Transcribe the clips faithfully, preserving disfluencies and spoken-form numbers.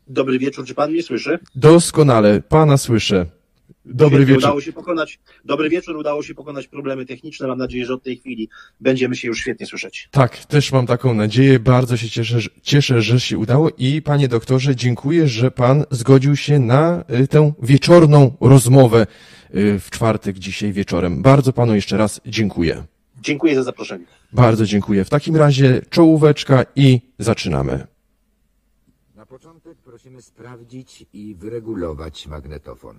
Dobry wieczór, czy pan mnie słyszy? Doskonale, pana słyszę. Dobry Świetnie, wieczór. Udało się pokonać, dobry wieczór, udało się pokonać problemy techniczne. Mam nadzieję, że od tej chwili będziemy się już świetnie słyszeć. Tak, też mam taką nadzieję. Bardzo się cieszę, że- cieszę, że się udało i panie doktorze, dziękuję, że pan zgodził się na y, tę wieczorną rozmowę y, w czwartek dzisiaj wieczorem. Bardzo panu jeszcze raz dziękuję. Dziękuję za zaproszenie. Bardzo dziękuję. W takim razie czołóweczka i zaczynamy. Na początek prosimy sprawdzić i wyregulować magnetofon.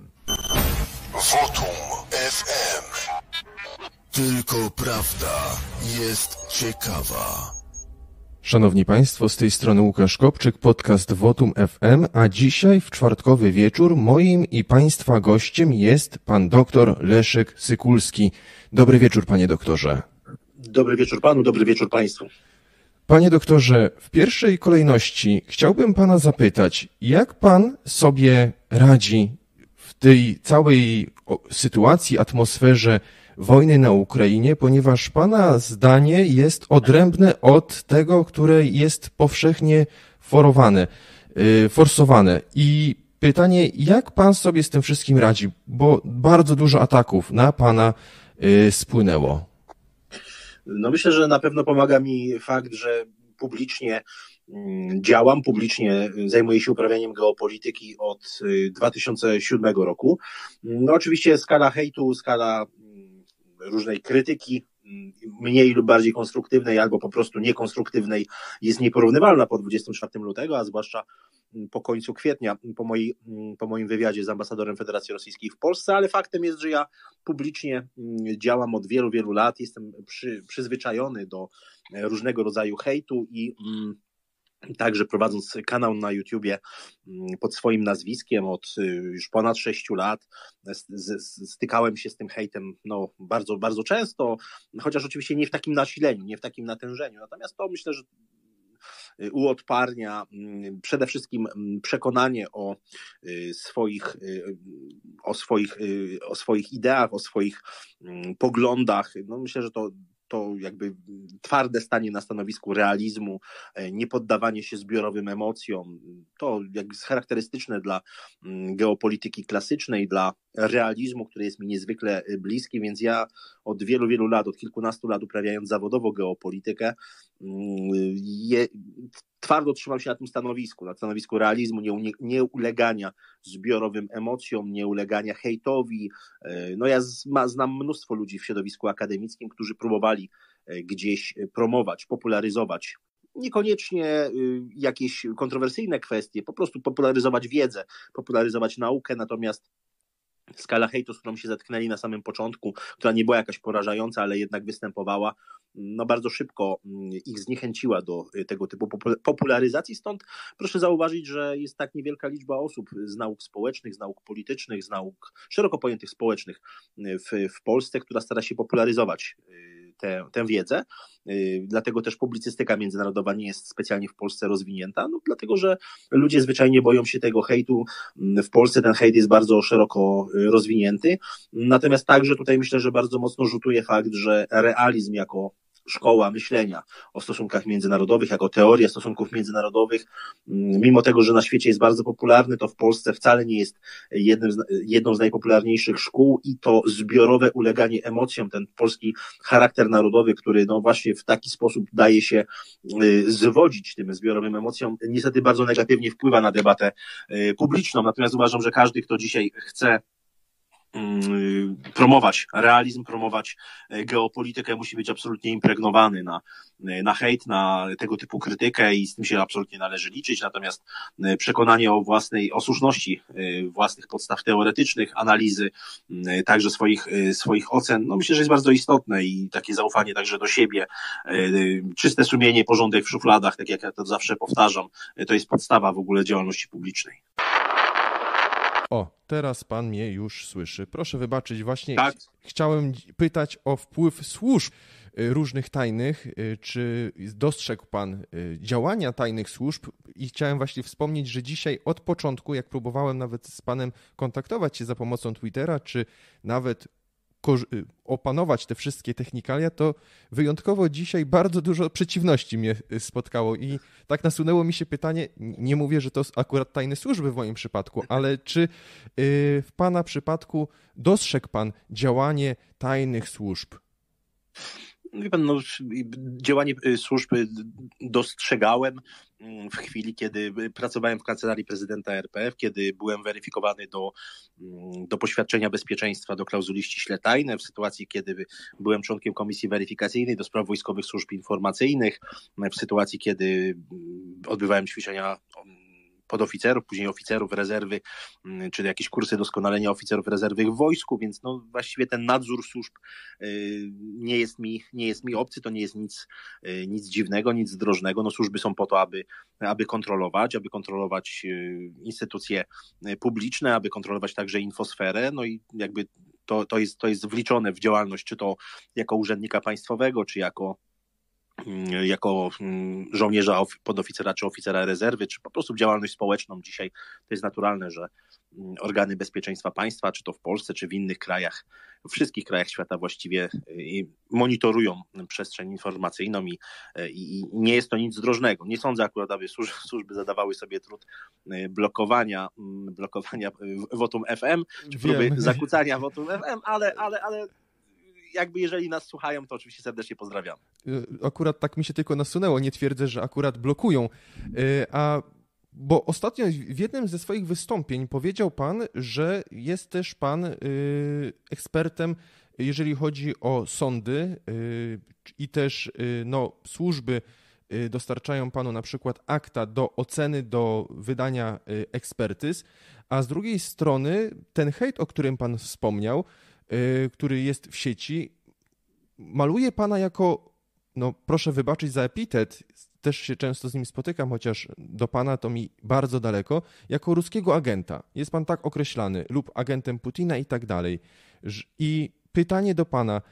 Wotum F M. Tylko prawda jest ciekawa. Szanowni Państwo, z tej strony Łukasz Kopczyk, podcast Wotum F M, a dzisiaj w czwartkowy wieczór moim i Państwa gościem jest pan doktor Leszek Sykulski. Dobry wieczór, panie doktorze. Dobry wieczór panu, dobry wieczór państwu. Panie doktorze, w pierwszej kolejności chciałbym pana zapytać, jak pan sobie radzi w tej całej sytuacji, atmosferze wojny na Ukrainie, ponieważ pana zdanie jest odrębne od tego, które jest powszechnie forowane, forsowane. I pytanie, jak pan sobie z tym wszystkim radzi, bo bardzo dużo ataków na pana spłynęło. No myślę, że na pewno pomaga mi fakt, że publicznie działam, publicznie zajmuję się uprawianiem geopolityki od dwa tysiące siódmego roku. No oczywiście skala hejtu, skala różnej krytyki, mniej lub bardziej konstruktywnej albo po prostu niekonstruktywnej jest nieporównywalna po dwudziestego czwartego lutego, a zwłaszcza po końcu kwietnia, po, mojej, po moim wywiadzie z ambasadorem Federacji Rosyjskiej w Polsce, ale faktem jest, że ja publicznie działam od wielu, wielu lat, jestem przy, przyzwyczajony do różnego rodzaju hejtu i także prowadząc kanał na YouTubie pod swoim nazwiskiem od już ponad sześciu lat stykałem się z tym hejtem no, bardzo, bardzo często, chociaż oczywiście nie w takim nasileniu, nie w takim natężeniu. Natomiast to myślę, że uodparnia przede wszystkim przekonanie o swoich, o swoich, o swoich ideach, o swoich poglądach. No myślę, że to to jakby twarde stanie na stanowisku realizmu, nie poddawanie się zbiorowym emocjom, to jakby jest charakterystyczne dla geopolityki klasycznej, dla realizmu, który jest mi niezwykle bliski, więc ja od wielu, wielu lat, od kilkunastu lat uprawiając zawodowo geopolitykę, je, twardo trzymam się na tym stanowisku, na stanowisku realizmu, nie, nie ulegania zbiorowym emocjom, nie ulegania hejtowi. No ja znam mnóstwo ludzi w środowisku akademickim, którzy próbowali gdzieś promować, popularyzować niekoniecznie jakieś kontrowersyjne kwestie, po prostu popularyzować wiedzę, popularyzować naukę, natomiast skala hejtu, z którą się zetknęli na samym początku, która nie była jakaś porażająca, ale jednak występowała, no bardzo szybko ich zniechęciła do tego typu popularyzacji. Stąd proszę zauważyć, że jest tak niewielka liczba osób z nauk społecznych, z nauk politycznych, z nauk szeroko pojętych społecznych w, w Polsce, która stara się popularyzować tę, tę wiedzę. Dlatego też publicystyka międzynarodowa nie jest specjalnie w Polsce rozwinięta, no dlatego, że ludzie zwyczajnie boją się tego hejtu. W Polsce ten hejt jest bardzo szeroko rozwinięty. Natomiast także tutaj myślę, że bardzo mocno rzutuje fakt, że realizm jako szkoła myślenia o stosunkach międzynarodowych, jako teoria stosunków międzynarodowych, mimo tego, że na świecie jest bardzo popularny, to w Polsce wcale nie jest jednym z, jedną z najpopularniejszych szkół i to zbiorowe uleganie emocjom, ten polski charakter narodowy, który no właśnie w taki sposób daje się zwodzić tym zbiorowym emocjom, niestety bardzo negatywnie wpływa na debatę publiczną. Natomiast uważam, że każdy, kto dzisiaj chce promować realizm, promować geopolitykę, musi być absolutnie impregnowany na, na hejt, na tego typu krytykę i z tym się absolutnie należy liczyć. Natomiast przekonanie o własnej, o słuszności własnych podstaw teoretycznych, analizy, także swoich, swoich ocen, no myślę, że jest bardzo istotne i takie zaufanie także do siebie, czyste sumienie, porządek w szufladach, tak jak ja to zawsze powtarzam, to jest podstawa w ogóle działalności publicznej. O, teraz pan mnie już słyszy. Proszę wybaczyć, właśnie tak. ch- chciałem pytać o wpływ służb różnych tajnych. Czy dostrzegł pan działania tajnych służb? I chciałem właśnie wspomnieć, że dzisiaj od początku, jak próbowałem nawet z panem kontaktować się za pomocą Twittera, czy nawet opanować te wszystkie technikalia, to wyjątkowo dzisiaj bardzo dużo przeciwności mnie spotkało i tak nasunęło mi się pytanie, nie mówię, że to akurat tajne służby w moim przypadku, ale czy w pana przypadku dostrzegł pan działanie tajnych służb? Wie pan, no, działanie służby dostrzegałem w chwili, kiedy pracowałem w Kancelarii Prezydenta R P, kiedy byłem weryfikowany do, do poświadczenia bezpieczeństwa, do klauzuli ściśle tajne, w sytuacji, kiedy byłem członkiem Komisji Weryfikacyjnej do spraw wojskowych służb informacyjnych, w sytuacji, kiedy odbywałem ćwiczenia podoficerów, później oficerów rezerwy, czy jakieś kursy doskonalenia oficerów rezerwy w wojsku, więc no właściwie ten nadzór służb nie jest mi, nie jest mi obcy, to nie jest nic, nic dziwnego, nic zdrożnego. No służby są po to, aby, aby kontrolować, aby kontrolować instytucje publiczne, aby kontrolować także infosferę, no i jakby to, to, jest, to jest wliczone w działalność, czy to jako urzędnika państwowego, czy jako jako żołnierza, podoficera czy oficera rezerwy, czy po prostu działalność społeczną. Dzisiaj to jest naturalne, że organy bezpieczeństwa państwa, czy to w Polsce, czy w innych krajach, w wszystkich krajach świata właściwie monitorują przestrzeń informacyjną i, i nie jest to nic zdrożnego. Nie sądzę akurat, aby służby zadawały sobie trud blokowania, blokowania wotum F M, czy próby Wiem. zakłócania wotum F M, ale, ale, ale jakby jeżeli nas słuchają, to oczywiście serdecznie pozdrawiam. Akurat tak mi się tylko nasunęło, nie twierdzę, że akurat blokują, a bo ostatnio w jednym ze swoich wystąpień powiedział pan, że jest też pan ekspertem, jeżeli chodzi o sądy i też no, służby dostarczają panu na przykład akta do oceny, do wydania ekspertyz, a z drugiej strony ten hejt, o którym pan wspomniał, który jest w sieci, maluje pana jako, no proszę wybaczyć za epitet, też się często z nim spotykam, chociaż do pana to mi bardzo daleko, jako ruskiego agenta. Jest pan tak określany, lub agentem Putina i tak dalej. I pytanie do pana,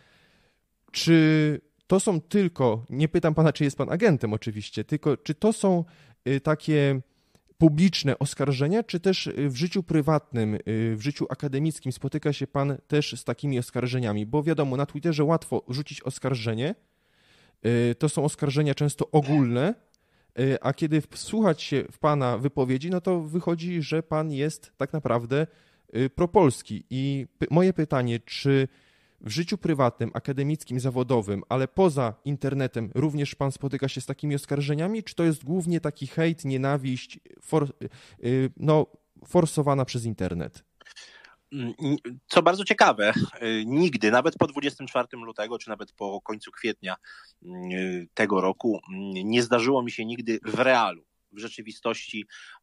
czy to są tylko, nie pytam pana, czy jest pan agentem oczywiście, tylko czy to są takie publiczne oskarżenia, czy też w życiu prywatnym, w życiu akademickim spotyka się pan też z takimi oskarżeniami? Bo wiadomo, na Twitterze łatwo rzucić oskarżenie, to są oskarżenia często ogólne, a kiedy wsłuchać się w pana wypowiedzi, no to wychodzi, że pan jest tak naprawdę propolski. I moje pytanie, czy w życiu prywatnym, akademickim, zawodowym, ale poza internetem również pan spotyka się z takimi oskarżeniami, czy to jest głównie taki hejt, nienawiść, for, no, forsowana przez internet? Co bardzo ciekawe, nigdy, nawet po dwudziestego czwartego lutego, czy nawet po końcu kwietnia tego roku, nie zdarzyło mi się nigdy w realu, w rzeczywistości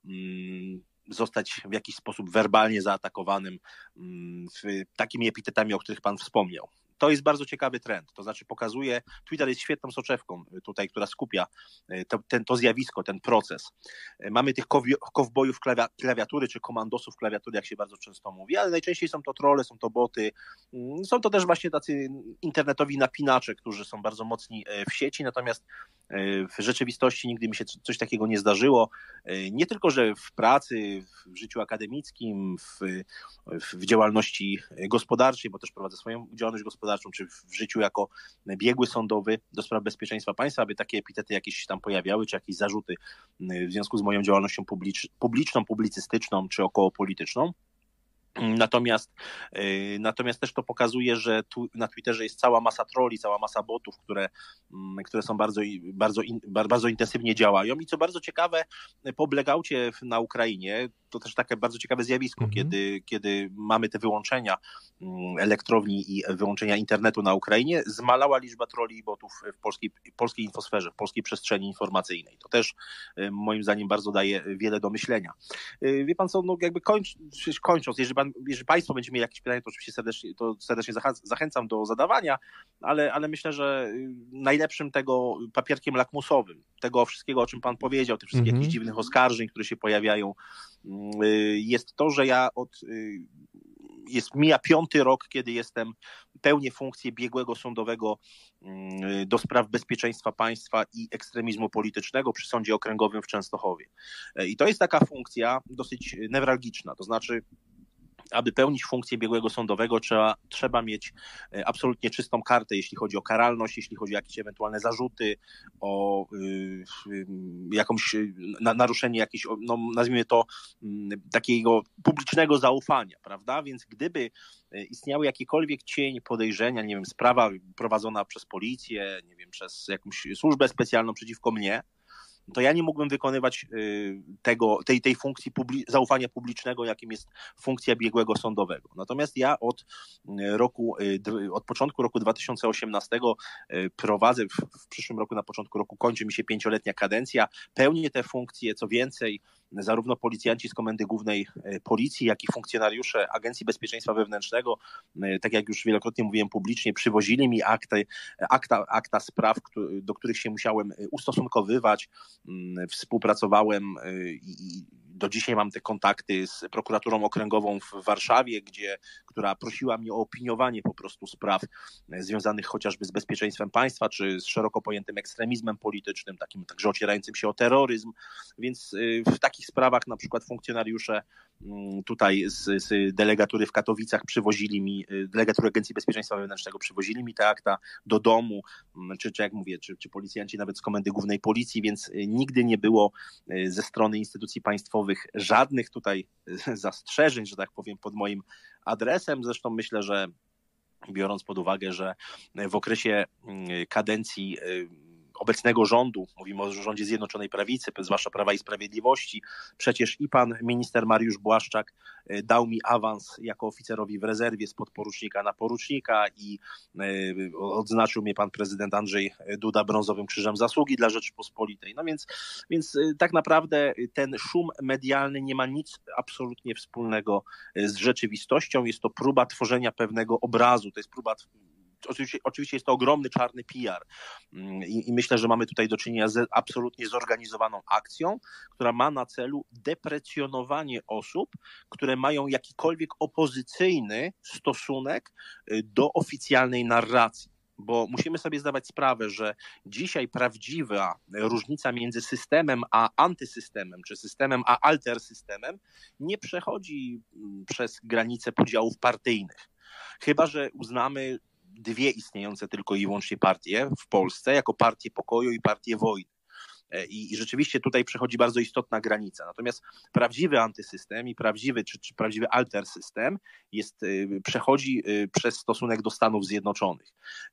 zostać w jakiś sposób werbalnie zaatakowanym takimi epitetami, o których pan wspomniał. To jest bardzo ciekawy trend, to znaczy pokazuje, Twitter jest świetną soczewką tutaj, która skupia to, ten, to zjawisko, ten proces. Mamy tych kowbojów klawiatury, czy komandosów klawiatury, jak się bardzo często mówi, ale najczęściej są to trolle, są to boty, są to też właśnie tacy internetowi napinacze, którzy są bardzo mocni w sieci, natomiast w rzeczywistości nigdy mi się coś takiego nie zdarzyło. Nie tylko, że w pracy, w życiu akademickim, w, w działalności gospodarczej, bo też prowadzę swoją działalność gospodarczą, czy w życiu jako biegły sądowy do spraw bezpieczeństwa państwa, aby takie epitety jakieś się tam pojawiały, czy jakieś zarzuty w związku z moją działalnością publicz, publiczną, publicystyczną, czy okołopolityczną. Natomiast, natomiast też to pokazuje, że tu na Twitterze jest cała masa trolli, cała masa botów, które, które są bardzo, bardzo, bardzo intensywnie działają i co bardzo ciekawe, po blackoutie na Ukrainie, to też takie bardzo ciekawe zjawisko, mhm. kiedy, kiedy mamy te wyłączenia elektrowni i wyłączenia internetu na Ukrainie, zmalała liczba trolli i botów w polskiej, polskiej infosferze, w polskiej przestrzeni informacyjnej. To też moim zdaniem bardzo daje wiele do myślenia. Wie pan co, no jakby kończ, kończąc, jeżeli, pan, jeżeli państwo będzie mieli jakieś pytania, to oczywiście serdecznie, to serdecznie zachęcam do zadawania, ale, ale myślę, że najlepszym tego papierkiem lakmusowym, tego wszystkiego, o czym pan powiedział, tych wszystkich mhm. jakichś dziwnych oskarżeń, które się pojawiają, jest to, że ja od jest mija piąty rok, kiedy jestem pełnię funkcję biegłego sądowego do spraw bezpieczeństwa państwa i ekstremizmu politycznego przy Sądzie Okręgowym w Częstochowie. I to jest taka funkcja dosyć newralgiczna, to znaczy aby pełnić funkcję biegłego sądowego, trzeba, trzeba mieć absolutnie czystą kartę, jeśli chodzi o karalność, jeśli chodzi o jakieś ewentualne zarzuty, o y, y, jakąś na, naruszenie jakiegoś, no, nazwijmy to, y, takiego publicznego zaufania, prawda? Więc gdyby istniały jakiekolwiek cień podejrzenia, nie wiem, sprawa prowadzona przez policję, nie wiem, przez jakąś służbę specjalną przeciwko mnie, to ja nie mógłbym wykonywać tego, tej, tej funkcji publi- zaufania publicznego, jakim jest funkcja biegłego sądowego. Natomiast ja od roku, od początku roku dwa tysiące osiemnastego prowadzę, w, w przyszłym roku, na początku roku kończy mi się pięcioletnia kadencja, pełnię te funkcje, co więcej, zarówno policjanci z Komendy Głównej Policji, jak i funkcjonariusze Agencji Bezpieczeństwa Wewnętrznego, tak jak już wielokrotnie mówiłem publicznie, przywozili mi akty, akta, akta spraw, do których się musiałem ustosunkowywać. Współpracowałem i do dzisiaj mam te kontakty z prokuraturą okręgową w Warszawie, gdzie, która prosiła mnie o opiniowanie po prostu spraw związanych chociażby z bezpieczeństwem państwa, czy z szeroko pojętym ekstremizmem politycznym, takim także ocierającym się o terroryzm. Więc w takich sprawach na przykład funkcjonariusze tutaj z, z delegatury w Katowicach przywozili mi, delegatury Agencji Bezpieczeństwa Wewnętrznego przywozili mi te akta do domu, czy, czy jak mówię, czy, czy policjanci nawet z Komendy Głównej Policji, więc nigdy nie było ze strony instytucji państwowych żadnych tutaj zastrzeżeń, że tak powiem, pod moim adresem. Zresztą myślę, że biorąc pod uwagę, że w okresie kadencji obecnego rządu, mówimy o rządzie Zjednoczonej Prawicy, zwłaszcza Prawa i Sprawiedliwości, przecież i pan minister Mariusz Błaszczak dał mi awans jako oficerowi w rezerwie z podporucznika na porucznika i odznaczył mnie pan prezydent Andrzej Duda brązowym krzyżem zasługi dla Rzeczypospolitej. No więc, więc tak naprawdę ten szum medialny nie ma nic absolutnie wspólnego z rzeczywistością. Jest to próba tworzenia pewnego obrazu, to jest próba Oczywiście, oczywiście jest to ogromny czarny P R I, i myślę, że mamy tutaj do czynienia z absolutnie zorganizowaną akcją, która ma na celu deprecjonowanie osób, które mają jakikolwiek opozycyjny stosunek do oficjalnej narracji. Bo musimy sobie zdawać sprawę, że dzisiaj prawdziwa różnica między systemem a antysystemem, czy systemem a altersystemem nie przechodzi przez granice podziałów partyjnych. Chyba że uznamy dwie istniejące tylko i wyłącznie partie w Polsce, jako partię pokoju i partię wojny. I, I rzeczywiście tutaj przechodzi bardzo istotna granica. Natomiast prawdziwy antysystem i prawdziwy, czy, czy prawdziwy altersystem jest, przechodzi przez stosunek do Stanów Zjednoczonych.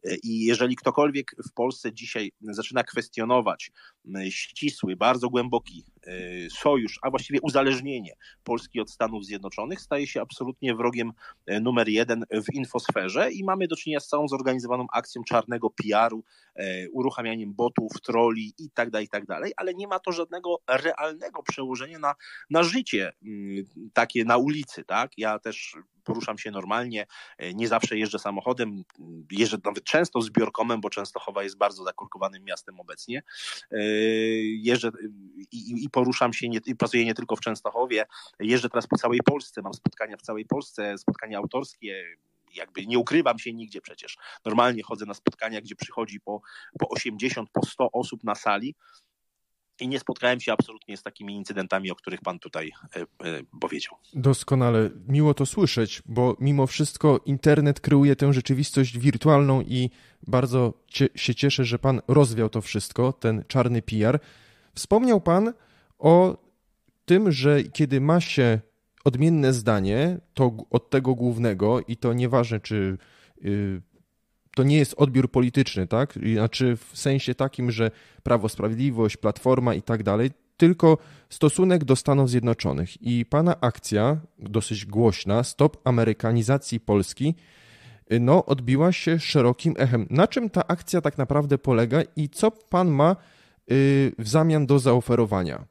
I jeżeli ktokolwiek w Polsce dzisiaj zaczyna kwestionować ścisły, bardzo głęboki sojusz, a właściwie uzależnienie Polski od Stanów Zjednoczonych, staje się absolutnie wrogiem numer jeden w infosferze i mamy do czynienia z całą zorganizowaną akcją czarnego P R u, uruchamianiem botów, trolli i tak dalej, i tak dalej, ale nie ma to żadnego realnego przełożenia na, na życie takie na ulicy, tak? Ja też poruszam się normalnie, nie zawsze jeżdżę samochodem, jeżdżę nawet często zbiorkomem, bo Częstochowa jest bardzo zakorkowanym miastem obecnie. Jeżdżę i, i poruszam się, nie, i pracuję nie tylko w Częstochowie, jeżdżę teraz po całej Polsce, mam spotkania w całej Polsce, spotkania autorskie, jakby nie ukrywam się nigdzie przecież. Normalnie chodzę na spotkania, gdzie przychodzi po, po osiemdziesiąt, po sto osób na sali i nie spotkałem się absolutnie z takimi incydentami, o których pan tutaj e, e, powiedział. Doskonale. Miło to słyszeć, bo mimo wszystko internet kreuje tę rzeczywistość wirtualną i bardzo cie, się cieszę, że pan rozwiał to wszystko, ten czarny P R. Wspomniał pan o tym, że kiedy ma się odmienne zdanie to od tego głównego i to nieważne, czy y, to nie jest odbiór polityczny, tak? Znaczy w sensie takim, że Prawo, Sprawiedliwość, Platforma i tak dalej, tylko stosunek do Stanów Zjednoczonych. I pana akcja, dosyć głośna, Stop Amerykanizacji Polski, no odbiła się szerokim echem. Na czym ta akcja tak naprawdę polega i co pan ma y, w zamian do zaoferowania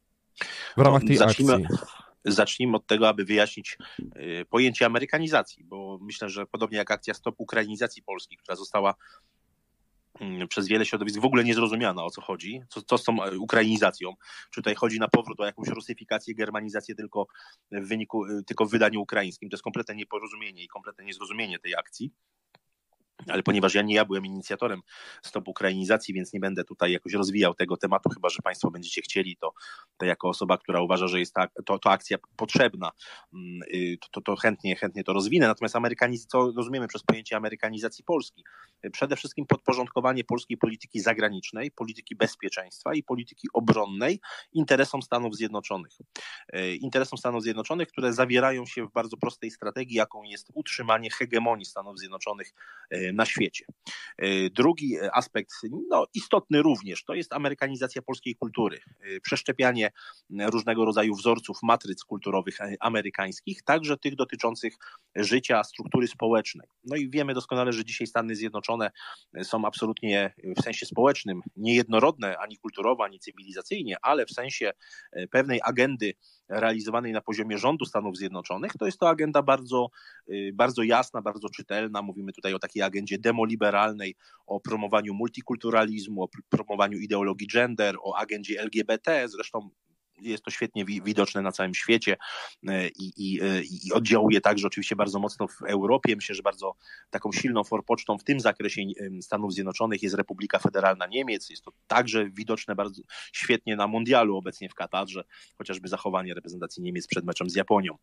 w ramach tej Zacznijmy. akcji? Zacznijmy od tego, aby wyjaśnić pojęcie amerykanizacji, bo myślę, że podobnie jak akcja Stop Ukrainizacji Polski, która została przez wiele środowisk w ogóle niezrozumiana, o co chodzi, co, co z tą ukrainizacją. Czy tutaj chodzi na powrót o jakąś rusyfikację, germanizację tylko w wyniku, tylko w wydaniu ukraińskim. To jest kompletne nieporozumienie i kompletne niezrozumienie tej akcji. Ale ponieważ ja nie ja byłem inicjatorem Stop Ukrainizacji, więc nie będę tutaj jakoś rozwijał tego tematu, chyba że Państwo będziecie chcieli, to, to jako osoba, która uważa, że jest ta, to, to akcja potrzebna, to, to, to chętnie, chętnie to rozwinę. Natomiast amerykaniz- co rozumiemy przez pojęcie amerykanizacji Polski? Przede wszystkim podporządkowanie polskiej polityki zagranicznej, polityki bezpieczeństwa i polityki obronnej interesom Stanów Zjednoczonych. Interesom Stanów Zjednoczonych, które zawierają się w bardzo prostej strategii, jaką jest utrzymanie hegemonii Stanów Zjednoczonych na świecie. Drugi aspekt, no, istotny również, to jest amerykanizacja polskiej kultury. Przeszczepianie różnego rodzaju wzorców, matryc kulturowych amerykańskich, także tych dotyczących życia, struktury społecznej. No i wiemy doskonale, że dzisiaj Stany Zjednoczone są absolutnie w sensie społecznym niejednorodne ani kulturowo, ani cywilizacyjnie, ale w sensie pewnej agendy realizowanej na poziomie rządu Stanów Zjednoczonych, to jest to agenda bardzo, bardzo jasna, bardzo czytelna. Mówimy tutaj o takiej agendzie demoliberalnej, o promowaniu multikulturalizmu, o promowaniu ideologii gender, o agendzie L G B T. Zresztą jest to świetnie widoczne na całym świecie i, i, i oddziałuje także oczywiście bardzo mocno w Europie. Myślę, że bardzo taką silną forpocztą w tym zakresie Stanów Zjednoczonych jest Republika Federalna Niemiec. Jest to także widoczne bardzo świetnie na mundialu obecnie w Katarze, chociażby zachowanie reprezentacji Niemiec przed meczem z Japonią.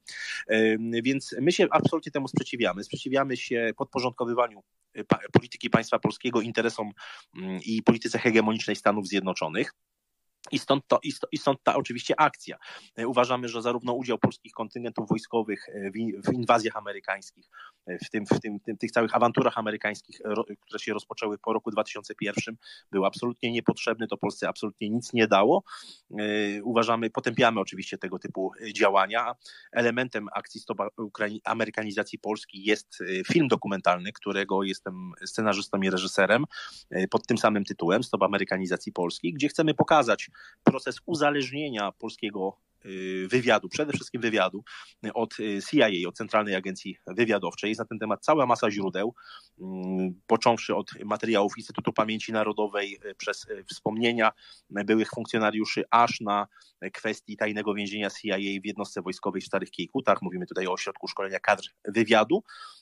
Więc my się absolutnie temu sprzeciwiamy. Sprzeciwiamy się podporządkowywaniu polityki państwa polskiego interesom i polityce hegemonicznej Stanów Zjednoczonych. I stąd, to, i stąd ta oczywiście akcja. Uważamy, że zarówno udział polskich kontyngentów wojskowych w, w inwazjach amerykańskich, w, tym, w tym, tym, tych całych awanturach amerykańskich, które się rozpoczęły po roku dwa tysiące pierwszym, był absolutnie niepotrzebny, to Polsce absolutnie nic nie dało. Uważamy, potępiamy oczywiście tego typu działania. Elementem akcji Stop Amerykanizacji Polski jest film dokumentalny, którego jestem scenarzystą i reżyserem pod tym samym tytułem, Stop Amerykanizacji Polski, gdzie chcemy pokazać proces uzależnienia polskiego wywiadu, przede wszystkim wywiadu od C I A, od Centralnej Agencji Wywiadowczej. Jest na ten temat cała masa źródeł, począwszy od materiałów Instytutu Pamięci Narodowej, przez wspomnienia byłych funkcjonariuszy, aż na kwestii tajnego więzienia C I A w jednostce wojskowej w Starych Kiejkutach. Mówimy tutaj o Ośrodku Szkolenia Kadr Wywiadu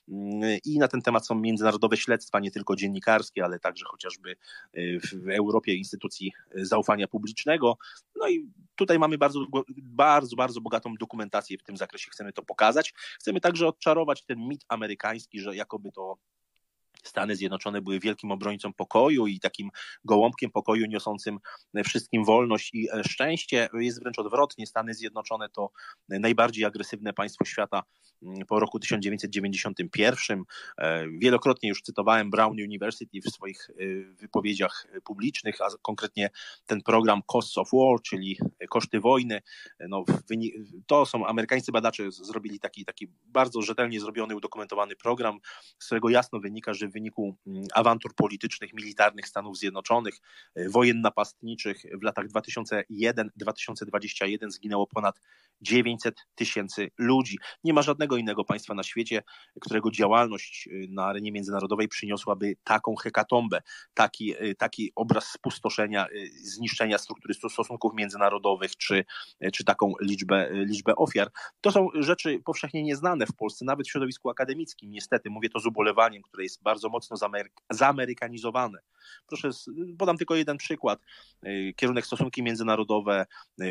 i na ten temat są międzynarodowe śledztwa, nie tylko dziennikarskie, ale także chociażby w Europie instytucji zaufania publicznego. No i tutaj mamy bardzo bardzo, bardzo bogatą dokumentację w tym zakresie. Chcemy to pokazać. Chcemy także odczarować ten mit amerykański, że jakoby to Stany Zjednoczone były wielkim obrońcą pokoju i takim gołąbkiem pokoju niosącym wszystkim wolność i szczęście. Jest wręcz odwrotnie. Stany Zjednoczone to najbardziej agresywne państwo świata po roku tysiąc dziewięćset dziewięćdziesiątym pierwszym. Wielokrotnie już cytowałem Brown University w swoich wypowiedziach publicznych, a konkretnie ten program Costs of War, czyli koszty wojny. No, to są amerykańscy badacze zrobili taki, taki bardzo rzetelnie zrobiony, udokumentowany program, z którego jasno wynika, że w wyniku awantur politycznych, militarnych Stanów Zjednoczonych, wojen napastniczych w latach dwa tysiące jeden do dwa tysiące dwudziestego pierwszego zginęło ponad dziewięćset tysięcy ludzi. Nie ma żadnego innego państwa na świecie, którego działalność na arenie międzynarodowej przyniosłaby taką hekatombę, taki, taki obraz spustoszenia, zniszczenia struktury stosunków międzynarodowych, czy, czy taką liczbę, liczbę ofiar. To są rzeczy powszechnie nieznane w Polsce, nawet w środowisku akademickim. Niestety, mówię to z ubolewaniem, które jest bardzo mocno zameryk- zaamerykanizowane. Proszę, podam tylko jeden przykład. Kierunek stosunki międzynarodowe,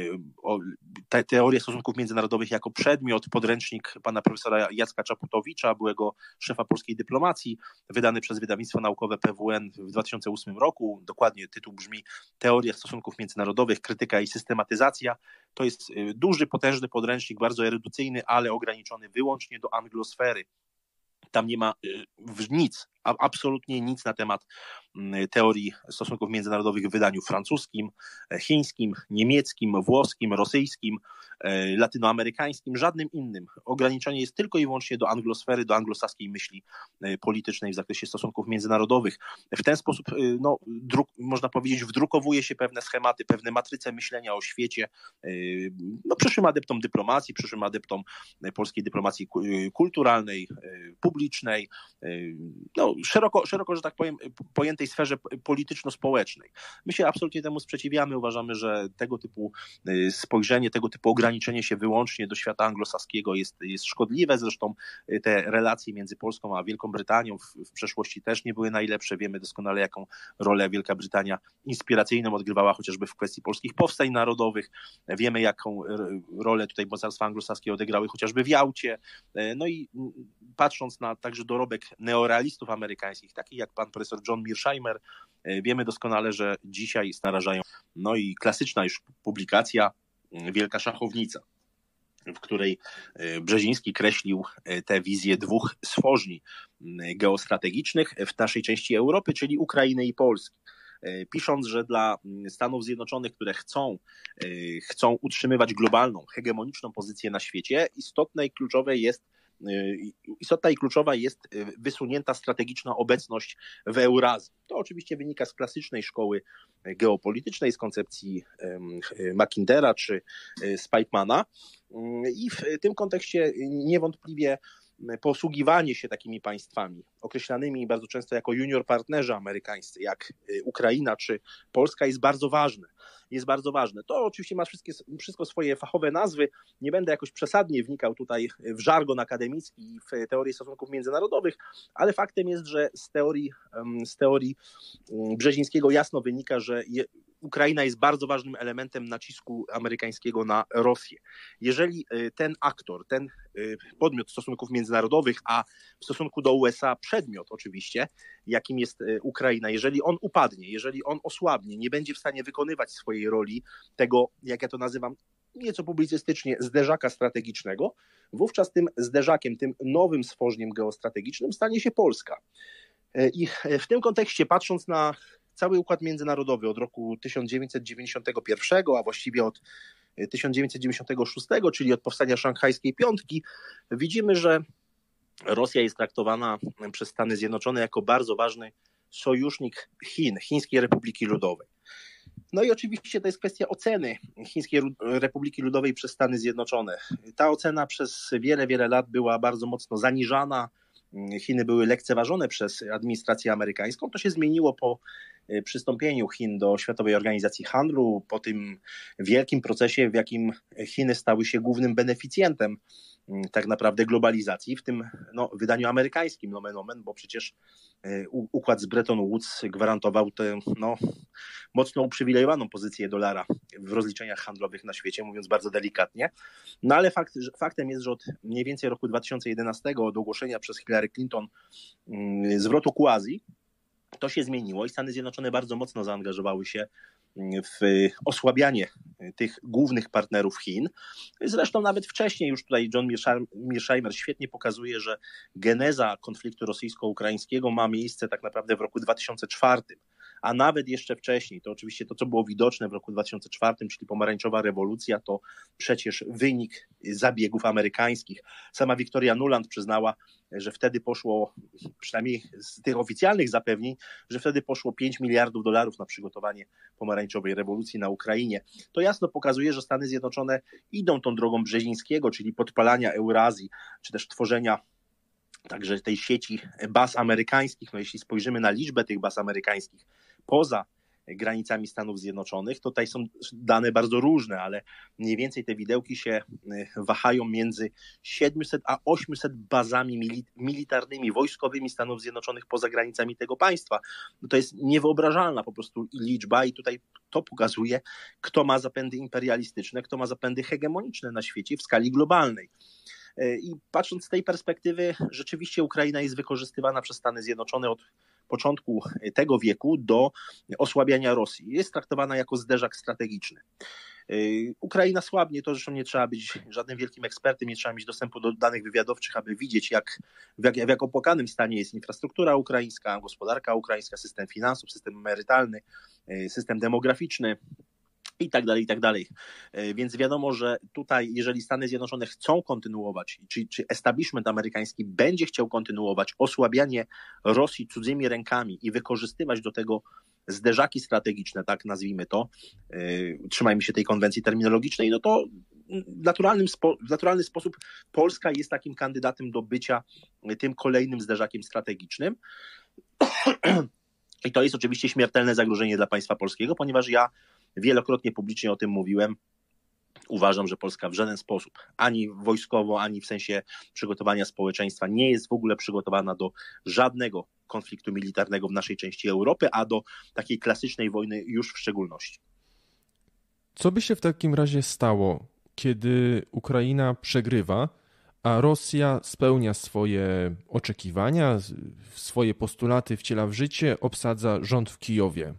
te, teoria stosunków międzynarodowych jako przedmiot, podręcznik pana profesora Jacka Czaputowicza, byłego szefa polskiej dyplomacji, wydany przez wydawnictwo naukowe P W N w dwa tysiące ósmym roku. Dokładnie tytuł brzmi Teoria stosunków międzynarodowych, krytyka i systematyzacja. To jest duży, potężny podręcznik, bardzo erudycyjny, ale ograniczony wyłącznie do anglosfery. Tam nie ma nic, absolutnie nic na temat teorii stosunków międzynarodowych w wydaniu francuskim, chińskim, niemieckim, włoskim, rosyjskim, latynoamerykańskim, żadnym innym. Ograniczenie jest tylko i wyłącznie do anglosfery, do anglosaskiej myśli politycznej w zakresie stosunków międzynarodowych. W ten sposób, no, druk, można powiedzieć, wdrukowuje się pewne schematy, pewne matryce myślenia o świecie, no, przyszłym adeptom dyplomacji, przyszłym adeptom polskiej dyplomacji kulturalnej, publicznej, no, no, szeroko, szeroko, że tak powiem, pojętej sferze polityczno-społecznej. My się absolutnie temu sprzeciwiamy, uważamy, że tego typu spojrzenie, tego typu ograniczenie się wyłącznie do świata anglosaskiego jest, jest szkodliwe, zresztą te relacje między Polską a Wielką Brytanią w, w przeszłości też nie były najlepsze, wiemy doskonale, jaką rolę Wielka Brytania inspiracyjną odgrywała chociażby w kwestii polskich powstań narodowych, wiemy, jaką rolę tutaj mocarstwa anglosaskie odegrały chociażby w Jałcie, no i patrząc na także dorobek neorealistów amerykańskich, takich jak pan profesor John Mearsheimer, wiemy doskonale, że dzisiaj narażają, no i klasyczna już publikacja Wielka Szachownica, w której Brzeziński kreślił tę wizję dwóch stworzni geostrategicznych w naszej części Europy, czyli Ukrainy i Polski. Pisząc, że dla Stanów Zjednoczonych, które chcą, chcą utrzymywać globalną, hegemoniczną pozycję na świecie, istotne i kluczowe jest Istotna i kluczowa jest wysunięta strategiczna obecność w Eurazji. To oczywiście wynika z klasycznej szkoły geopolitycznej, z koncepcji Mackindera czy Spikemana i w tym kontekście niewątpliwie posługiwanie się takimi państwami określanymi bardzo często jako junior partnerzy amerykańscy, jak Ukraina czy Polska, jest bardzo ważne. Jest bardzo ważne. To oczywiście ma wszystkie, wszystko swoje fachowe nazwy. Nie będę jakoś przesadnie wnikał tutaj w żargon akademicki i w teorię stosunków międzynarodowych, ale faktem jest, że z teorii, z teorii Brzezińskiego jasno wynika, że je, Ukraina jest bardzo ważnym elementem nacisku amerykańskiego na Rosję. Jeżeli ten aktor, ten podmiot stosunków międzynarodowych, a w stosunku do U S A przedmiot oczywiście, jakim jest Ukraina, jeżeli on upadnie, jeżeli on osłabnie, nie będzie w stanie wykonywać swojej roli, tego, jak ja to nazywam nieco publicystycznie, zderzaka strategicznego, wówczas tym zderzakiem, tym nowym stworzeniem geostrategicznym stanie się Polska. I w tym kontekście, patrząc na cały układ międzynarodowy od roku tysiąc dziewięćset dziewięćdziesiątego pierwszego, a właściwie od tysiąc dziewięćset dziewięćdziesiątego szóstego, czyli od powstania Szanghajskiej Piątki, widzimy, że Rosja jest traktowana przez Stany Zjednoczone jako bardzo ważny sojusznik Chin, Chińskiej Republiki Ludowej. No i oczywiście to jest kwestia oceny Chińskiej Republiki Ludowej przez Stany Zjednoczone. Ta ocena przez wiele, wiele lat była bardzo mocno zaniżana. Chiny były lekceważone przez administrację amerykańską. To się zmieniło po przystąpieniu Chin do Światowej Organizacji Handlu, po tym wielkim procesie, w jakim Chiny stały się głównym beneficjentem tak naprawdę globalizacji, w tym no, wydaniu amerykańskim, nomen omen, bo przecież układ z Bretton Woods gwarantował tę no, mocno uprzywilejowaną pozycję dolara w rozliczeniach handlowych na świecie, mówiąc bardzo delikatnie. No ale fakt, faktem jest, że od mniej więcej roku dwa tysiące jedenastego, od ogłoszenia przez Hillary Clinton zwrotu ku Azji, to się zmieniło i Stany Zjednoczone bardzo mocno zaangażowały się w osłabianie tych głównych partnerów Chin. Zresztą nawet wcześniej już tutaj John Mearsheimer świetnie pokazuje, że geneza konfliktu rosyjsko-ukraińskiego ma miejsce tak naprawdę w roku dwa tysiące czwartym, a nawet jeszcze wcześniej. To oczywiście to, co było widoczne w roku dwa tysiące czwartym, czyli pomarańczowa rewolucja, to przecież wynik zabiegów amerykańskich. Sama Victoria Nuland przyznała, że wtedy poszło, przynajmniej z tych oficjalnych zapewnień, że wtedy poszło pięć miliardów dolarów na przygotowanie pomarańczowej rewolucji na Ukrainie. To jasno pokazuje, że Stany Zjednoczone idą tą drogą Brzezińskiego, czyli podpalania Eurazji, czy też tworzenia także tej sieci baz amerykańskich. No jeśli spojrzymy na liczbę tych baz amerykańskich poza granicami Stanów Zjednoczonych, to tutaj są dane bardzo różne, ale mniej więcej te widełki się wahają między siedmiuset a ośmiuset bazami militarnymi, wojskowymi Stanów Zjednoczonych poza granicami tego państwa. No to jest niewyobrażalna po prostu liczba i tutaj to pokazuje, kto ma zapędy imperialistyczne, kto ma zapędy hegemoniczne na świecie w skali globalnej. I patrząc z tej perspektywy, rzeczywiście Ukraina jest wykorzystywana przez Stany Zjednoczone od początku tego wieku do osłabiania Rosji. Jest traktowana jako zderzak strategiczny. Ukraina słabnie, to zresztą nie trzeba być żadnym wielkim ekspertem, nie trzeba mieć dostępu do danych wywiadowczych, aby widzieć, jak, w, jak, w jak opłakanym stanie jest infrastruktura ukraińska, gospodarka ukraińska, system finansów, system emerytalny, system demograficzny i tak dalej, i tak dalej. Więc wiadomo, że tutaj, jeżeli Stany Zjednoczone chcą kontynuować, czy, czy establishment amerykański będzie chciał kontynuować osłabianie Rosji cudzymi rękami i wykorzystywać do tego zderzaki strategiczne, tak nazwijmy to, yy, trzymajmy się tej konwencji terminologicznej, no to w, naturalnym spo, w naturalny sposób Polska jest takim kandydatem do bycia tym kolejnym zderzakiem strategicznym. I to jest oczywiście śmiertelne zagrożenie dla państwa polskiego, ponieważ ja wielokrotnie publicznie o tym mówiłem. Uważam, że Polska w żaden sposób, ani wojskowo, ani w sensie przygotowania społeczeństwa nie jest w ogóle przygotowana do żadnego konfliktu militarnego w naszej części Europy, a do takiej klasycznej wojny już w szczególności. Co by się w takim razie stało, kiedy Ukraina przegrywa, a Rosja spełnia swoje oczekiwania, swoje postulaty wciela w życie, obsadza rząd w Kijowie?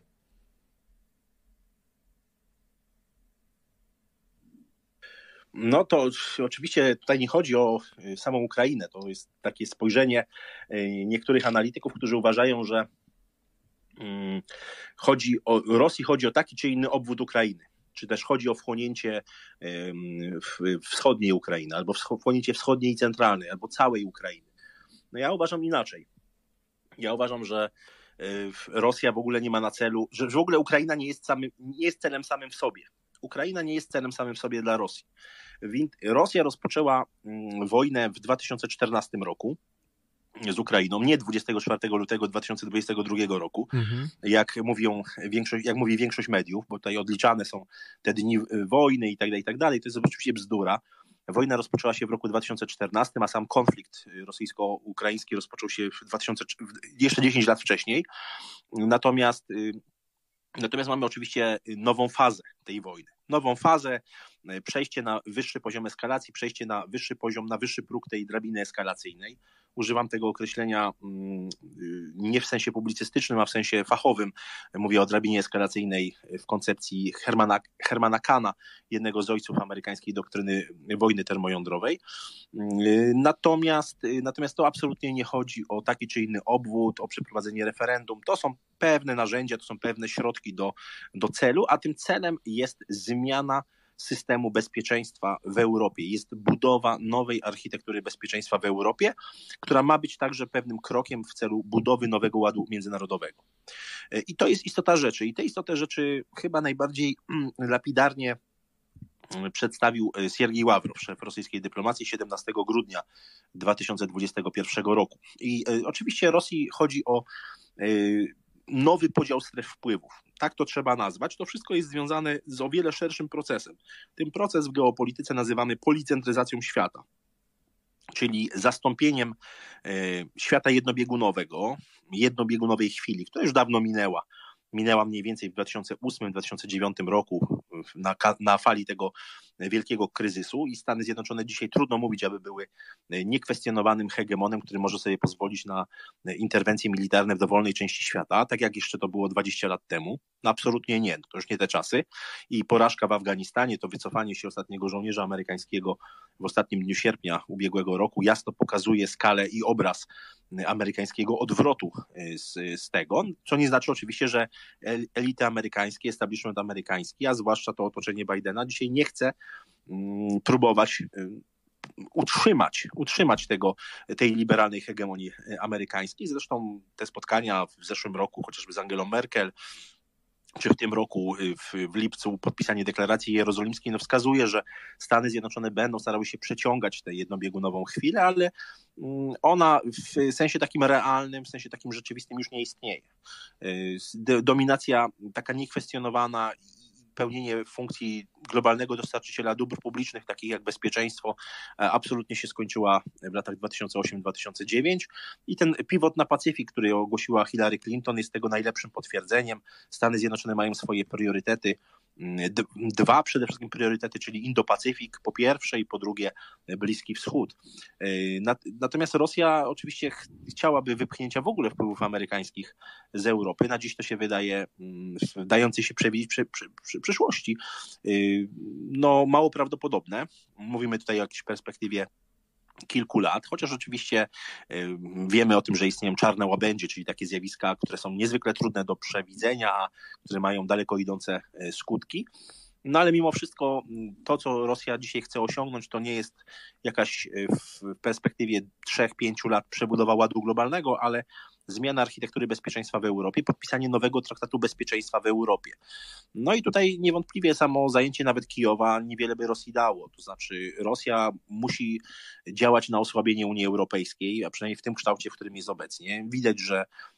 No to oczywiście tutaj nie chodzi o samą Ukrainę. To jest takie spojrzenie niektórych analityków, którzy uważają, że chodzi o Rosji chodzi o taki czy inny obwód Ukrainy. Czy też chodzi o wchłonięcie wschodniej Ukrainy, albo wchłonięcie wschodniej i centralnej, albo całej Ukrainy. No ja uważam inaczej. Ja uważam, że Rosja w ogóle nie ma na celu, że w ogóle Ukraina nie jest, samym, nie jest celem samym w sobie. Ukraina nie jest celem samym w sobie dla Rosji. Rosja rozpoczęła wojnę w dwa tysiące czternastym roku z Ukrainą, nie dwudziestego czwartego lutego dwa tysiące dwudziestego drugiego roku, mhm. jak mówią większość, jak mówi większość mediów, bo tutaj odliczane są te dni wojny i tak dalej, i tak dalej. To jest oczywiście bzdura. Wojna rozpoczęła się w roku dwa tysiące czternastym, a sam konflikt rosyjsko-ukraiński rozpoczął się w dwa tysiące, jeszcze dziesięć lat wcześniej. Natomiast Natomiast mamy oczywiście nową fazę tej wojny. Nową fazę, przejście na wyższy poziom eskalacji, przejście na wyższy poziom, na wyższy próg tej drabiny eskalacyjnej. Używam tego określenia nie w sensie publicystycznym, a w sensie fachowym. Mówię o drabinie eskalacyjnej w koncepcji Hermana, Hermana Kahna, jednego z ojców amerykańskiej doktryny wojny termojądrowej. Natomiast, natomiast to absolutnie nie chodzi o taki czy inny obwód, o przeprowadzenie referendum. To są pewne narzędzia, to są pewne środki do, do celu, a tym celem jest zmiana systemu bezpieczeństwa w Europie. Jest budowa nowej architektury bezpieczeństwa w Europie, która ma być także pewnym krokiem w celu budowy nowego ładu międzynarodowego. I to jest istota rzeczy. I tę istotę rzeczy chyba najbardziej lapidarnie przedstawił Siergiej Ławrow, szef rosyjskiej dyplomacji, siedemnastego grudnia dwa tysiące dwudziestego pierwszego roku. I oczywiście Rosji chodzi o nowy podział stref wpływów. Tak to trzeba nazwać. To wszystko jest związane z o wiele szerszym procesem. Ten proces w geopolityce nazywamy policentryzacją świata, czyli zastąpieniem świata jednobiegunowego, jednobiegunowej chwili, która już dawno minęła. Minęła mniej więcej w dwa tysiące ósmym dwa tysiące dziewiątym roku na, na fali tego wielkiego kryzysu i Stany Zjednoczone dzisiaj trudno mówić, aby były niekwestionowanym hegemonem, który może sobie pozwolić na interwencje militarne w dowolnej części świata, tak jak jeszcze to było dwadzieścia lat temu. No absolutnie nie, to już nie te czasy. I porażka w Afganistanie, to wycofanie się ostatniego żołnierza amerykańskiego w ostatnim dniu sierpnia ubiegłego roku jasno pokazuje skalę i obraz amerykańskiego odwrotu z, z tego, co nie znaczy oczywiście, że elity amerykańskie, establishment amerykański, a zwłaszcza to otoczenie Bidena dzisiaj nie chce um, próbować um, utrzymać, utrzymać tego, tej liberalnej hegemonii amerykańskiej. Zresztą te spotkania w zeszłym roku, chociażby z Angelą Merkel, czy w tym roku w, w lipcu podpisanie deklaracji jerozolimskiej no wskazuje, że Stany Zjednoczone będą starały się przeciągać tę jednobiegunową chwilę, ale ona w sensie takim realnym, w sensie takim rzeczywistym już nie istnieje. Dominacja taka niekwestionowana, pełnienie funkcji globalnego dostarczyciela dóbr publicznych, takich jak bezpieczeństwo, absolutnie się skończyła w latach dwa tysiące ósmym do dwa tysiące dziewiątego i ten pivot na Pacyfik, który ogłosiła Hillary Clinton, jest tego najlepszym potwierdzeniem. Stany Zjednoczone mają swoje priorytety, dwa przede wszystkim priorytety, czyli Indo-Pacyfik po pierwsze i po drugie Bliski Wschód. Natomiast Rosja oczywiście chciałaby wypchnięcia w ogóle wpływów amerykańskich z Europy. Na dziś to się wydaje dający się przewidzieć przy, przy, przy przyszłości no mało prawdopodobne. Mówimy tutaj o jakiejś perspektywie kilku lat, chociaż oczywiście wiemy o tym, że istnieją czarne łabędzie, czyli takie zjawiska, które są niezwykle trudne do przewidzenia, a które mają daleko idące skutki. No ale mimo wszystko to, co Rosja dzisiaj chce osiągnąć, to nie jest jakaś w perspektywie trzech pięciu lat przebudowa ładu globalnego, ale zmiana architektury bezpieczeństwa w Europie, podpisanie nowego traktatu bezpieczeństwa w Europie. No i tutaj niewątpliwie samo zajęcie nawet Kijowa niewiele by Rosji dało. To znaczy Rosja musi działać na osłabienie Unii Europejskiej, a przynajmniej w tym kształcie, w którym jest obecnie. Widać, że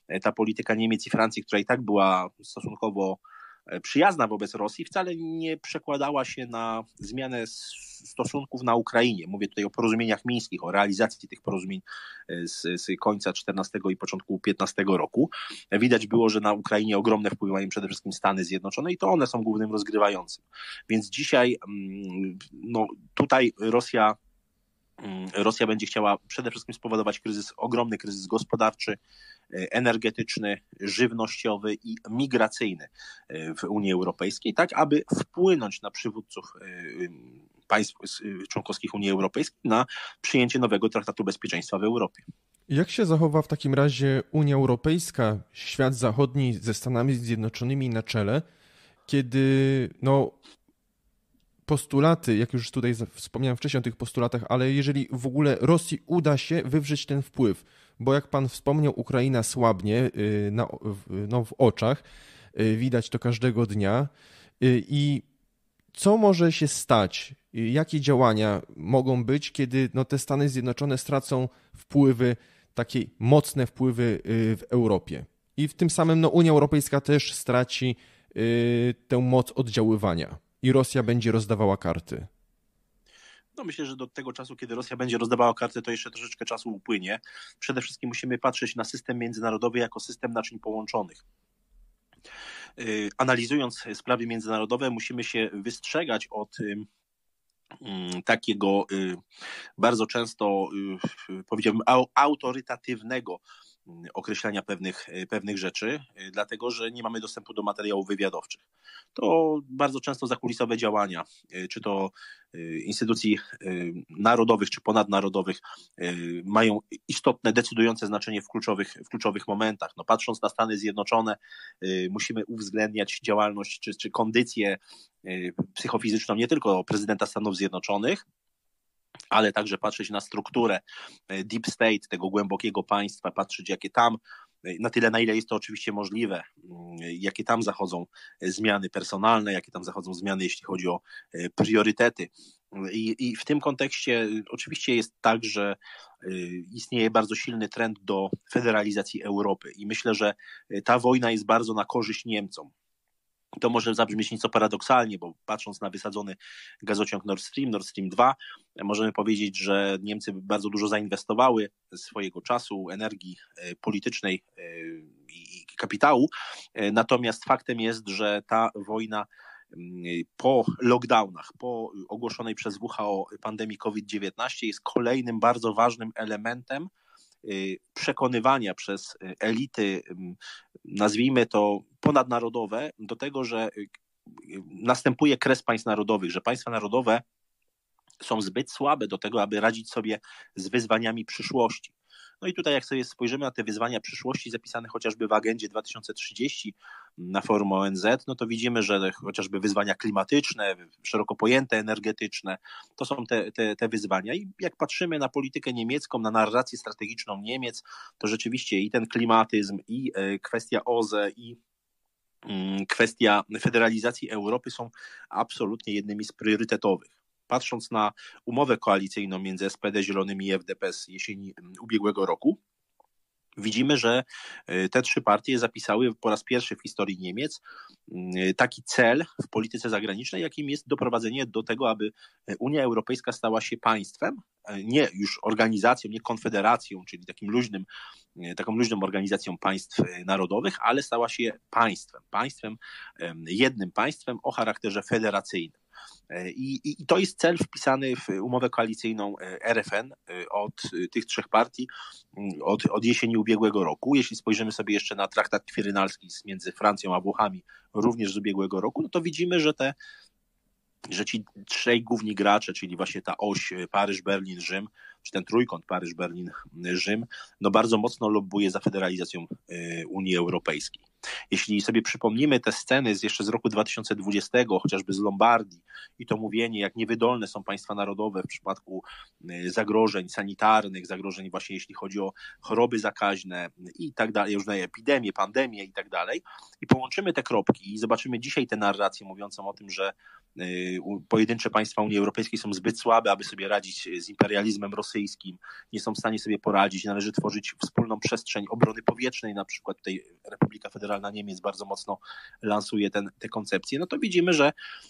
ta polityka Niemiec i Francji, która i tak była stosunkowo przyjazna wobec Rosji, wcale nie przekładała się na zmianę stosunków na Ukrainie. Mówię tutaj o porozumieniach mińskich, o realizacji tych porozumień z, z końca czternastego i początku piętnastego roku. Widać było, że na Ukrainie ogromne wpływy mają przede wszystkim Stany Zjednoczone i to one są głównym rozgrywającym. Więc dzisiaj no, tutaj Rosja Rosja będzie chciała przede wszystkim spowodować kryzys, ogromny kryzys gospodarczy, energetyczny, żywnościowy i migracyjny w Unii Europejskiej, tak aby wpłynąć na przywódców państw członkowskich Unii Europejskiej na przyjęcie nowego traktatu bezpieczeństwa w Europie. Jak się zachowa w takim razie Unia Europejska, świat zachodni ze Stanami Zjednoczonymi na czele, kiedy no postulaty, jak już tutaj wspomniałem wcześniej o tych postulatach, ale jeżeli w ogóle Rosji uda się wywrzeć ten wpływ, bo jak pan wspomniał, Ukraina słabnie na, no, w oczach, widać to każdego dnia i co może się stać, jakie działania mogą być, kiedy no, te Stany Zjednoczone stracą wpływy, takie mocne wpływy w Europie i w tym samym no, Unia Europejska też straci tę moc oddziaływania i Rosja będzie rozdawała karty? No myślę, że do tego czasu, kiedy Rosja będzie rozdawała karty, to jeszcze troszeczkę czasu upłynie. Przede wszystkim musimy patrzeć na system międzynarodowy jako system naczyń połączonych. Analizując sprawy międzynarodowe, musimy się wystrzegać od takiego bardzo często, powiedziałbym, autorytatywnego określania pewnych, pewnych rzeczy, dlatego że nie mamy dostępu do materiałów wywiadowczych. To bardzo często zakulisowe działania, czy to instytucji narodowych, czy ponadnarodowych, mają istotne, decydujące znaczenie w kluczowych, w kluczowych momentach. No, patrząc na Stany Zjednoczone, musimy uwzględniać działalność, czy, czy kondycję psychofizyczną nie tylko prezydenta Stanów Zjednoczonych, ale także patrzeć na strukturę deep state, tego głębokiego państwa, patrzeć jakie tam, na tyle na ile jest to oczywiście możliwe, jakie tam zachodzą zmiany personalne, jakie tam zachodzą zmiany, jeśli chodzi o priorytety. I, i w tym kontekście oczywiście jest tak, że istnieje bardzo silny trend do federalizacji Europy i myślę, że ta wojna jest bardzo na korzyść Niemcom. To może zabrzmieć nieco paradoksalnie, bo patrząc na wysadzony gazociąg Nord Stream, Nord Stream dwa, możemy powiedzieć, że Niemcy bardzo dużo zainwestowały swojego czasu, energii politycznej i kapitału. Natomiast faktem jest, że ta wojna po lockdownach, po ogłoszonej przez W H O pandemii COVID dziewiętnaście jest kolejnym bardzo ważnym elementem przekonywania przez elity, nazwijmy to ponadnarodowe, do tego, że następuje kres państw narodowych, że państwa narodowe są zbyt słabe do tego, aby radzić sobie z wyzwaniami przyszłości. No i tutaj jak sobie spojrzymy na te wyzwania przyszłości zapisane chociażby w agendzie dwa tysiące trzydzieści na forum O N Z, no to widzimy, że chociażby wyzwania klimatyczne, szeroko pojęte energetyczne, to są te, te, te wyzwania. I jak patrzymy na politykę niemiecką, na narrację strategiczną Niemiec, to rzeczywiście i ten klimatyzm, i kwestia O Z E, i kwestia federalizacji Europy są absolutnie jednymi z priorytetowych. Patrząc na umowę koalicyjną między S P D, Zielonymi i F D P z jesieni ubiegłego roku, widzimy, że te trzy partie zapisały po raz pierwszy w historii Niemiec taki cel w polityce zagranicznej, jakim jest doprowadzenie do tego, aby Unia Europejska stała się państwem, nie już organizacją, nie konfederacją, czyli takim luźnym, taką luźną organizacją państw narodowych, ale stała się państwem, państwem, jednym państwem o charakterze federacyjnym. I, i, I to jest cel wpisany w umowę koalicyjną R F N od tych trzech partii od, od jesieni ubiegłego roku. Jeśli spojrzymy sobie jeszcze na traktat kwirynalski między Francją a Włochami również z ubiegłego roku, no to widzimy, że te że ci trzej główni gracze, czyli właśnie ta oś Paryż, Berlin, Rzym, czy ten trójkąt Paryż, Berlin, Rzym, no bardzo mocno lobbuje za federalizacją Unii Europejskiej. Jeśli sobie przypomnimy te sceny z jeszcze z roku dwa tysiące dwudziestego, chociażby z Lombardii i to mówienie, jak niewydolne są państwa narodowe w przypadku zagrożeń sanitarnych, zagrożeń właśnie jeśli chodzi o choroby zakaźne i tak dalej, różne epidemie, pandemie i tak dalej, i połączymy te kropki i zobaczymy dzisiaj tę narrację mówiącą o tym, że pojedyncze państwa Unii Europejskiej są zbyt słabe, aby sobie radzić z imperializmem rosyjskim, nie są w stanie sobie poradzić, należy tworzyć wspólną przestrzeń obrony powietrznej, na przykład tutaj Republika Federalna Niemiec bardzo mocno lansuje ten, te koncepcje, no to widzimy, że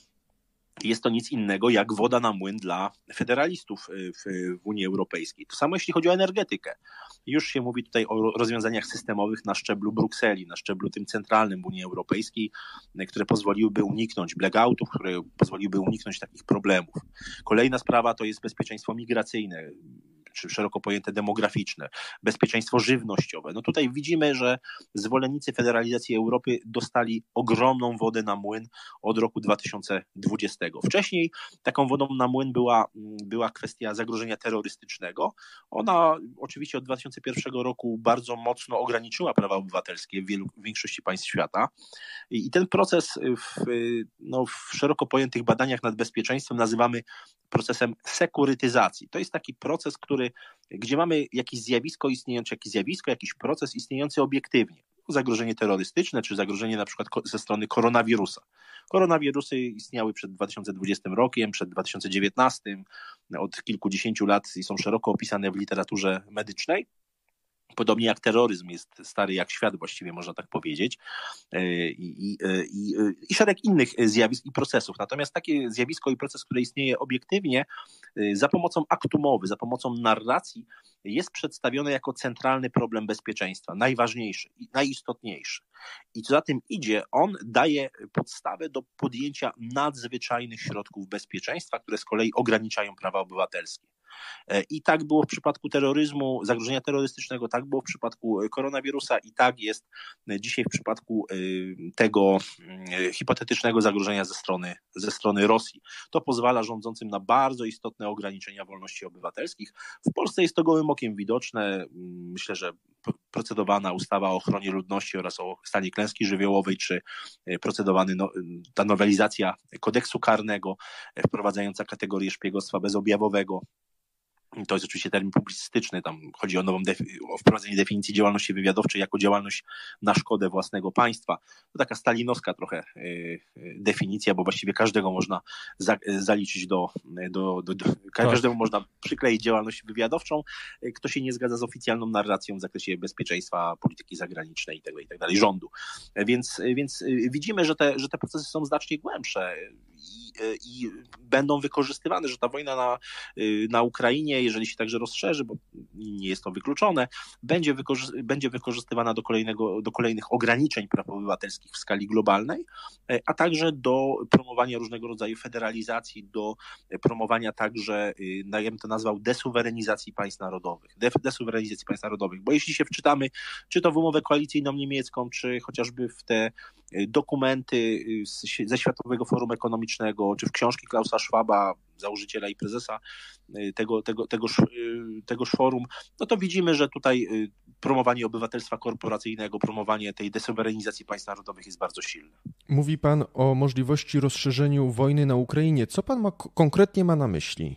jest to nic innego jak woda na młyn dla federalistów w, w Unii Europejskiej. To samo jeśli chodzi o energetykę. Już się mówi tutaj o rozwiązaniach systemowych na szczeblu Brukseli, na szczeblu tym centralnym w Unii Europejskiej, które pozwoliłyby uniknąć blackoutów, które pozwoliłyby uniknąć takich problemów. Kolejna sprawa to jest bezpieczeństwo migracyjne, czy szeroko pojęte demograficzne, bezpieczeństwo żywnościowe. No tutaj widzimy, że zwolennicy federalizacji Europy dostali ogromną wodę na młyn od roku dwa tysiące dwudziestego. Wcześniej taką wodą na młyn była, była kwestia zagrożenia terrorystycznego. Ona oczywiście od dwa tysiące pierwszego roku bardzo mocno ograniczyła prawa obywatelskie w, wielu, w większości państw świata. I, i ten proces w, no, w szeroko pojętych badaniach nad bezpieczeństwem nazywamy procesem sekurytyzacji. To jest taki proces, który, gdzie mamy jakieś zjawisko istniejące, jakieś zjawisko, jakiś proces istniejący obiektywnie. Zagrożenie terrorystyczne, czy zagrożenie na przykład ze strony koronawirusa. Koronawirusy istniały przed dwa tysiące dwudziestym rokiem, przed dwa tysiące dziewiętnastym, od kilkudziesięciu lat i są szeroko opisane w literaturze medycznej. Podobnie jak terroryzm jest stary jak świat, właściwie można tak powiedzieć, i, i, i, i szereg innych zjawisk i procesów. Natomiast takie zjawisko i proces, które istnieje obiektywnie, za pomocą aktu mowy, za pomocą narracji, jest przedstawione jako centralny problem bezpieczeństwa, najważniejszy i najistotniejszy. I co za tym idzie, on daje podstawę do podjęcia nadzwyczajnych środków bezpieczeństwa, które z kolei ograniczają prawa obywatelskie. I tak było w przypadku terroryzmu, zagrożenia terrorystycznego, tak było w przypadku koronawirusa i tak jest dzisiaj w przypadku tego hipotetycznego zagrożenia ze strony, ze strony Rosji. To pozwala rządzącym na bardzo istotne ograniczenia wolności obywatelskich. W Polsce jest to gołym okiem widoczne. Myślę, że procedowana ustawa o ochronie ludności oraz o stanie klęski żywiołowej, czy procedowany no, ta nowelizacja kodeksu karnego wprowadzająca kategorię szpiegostwa bezobjawowego. To jest oczywiście termin publicystyczny, tam chodzi o nową defi- o wprowadzenie definicji działalności wywiadowczej jako działalność na szkodę własnego państwa. To taka stalinowska trochę y, y, definicja, bo właściwie każdego można za, y, zaliczyć do, do, do, do każdemu można przykleić działalność wywiadowczą, y, kto się nie zgadza z oficjalną narracją w zakresie bezpieczeństwa, polityki zagranicznej itd., itd., rządu. Więc, y, więc y, widzimy, że te, że te procesy są znacznie głębsze i, y, i będą wykorzystywane, że ta wojna na, y, na Ukrainie, jeżeli się także rozszerzy, bo nie jest to wykluczone, będzie, wykorzy- będzie wykorzystywana do, kolejnego, do kolejnych ograniczeń praw obywatelskich w skali globalnej, a także do promowania różnego rodzaju federalizacji, do promowania także, ja bym to nazwał, desuwerenizacji państw narodowych. De- desuwerenizacji państw narodowych, bo jeśli się wczytamy, czy to w umowę koalicyjną niemiecką, czy chociażby w te dokumenty ze Światowego Forum Ekonomicznego, czy w książki Klausa Schwaba, założyciela i prezesa tego, tego, tegoż, tegoż forum, no to widzimy, że tutaj promowanie obywatelstwa korporacyjnego, promowanie tej desuwerenizacji państw narodowych jest bardzo silne. Mówi pan o możliwości rozszerzenia wojny na Ukrainie. Co pan ma, konkretnie ma na myśli?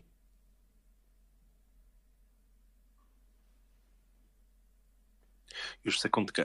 Już sekundkę.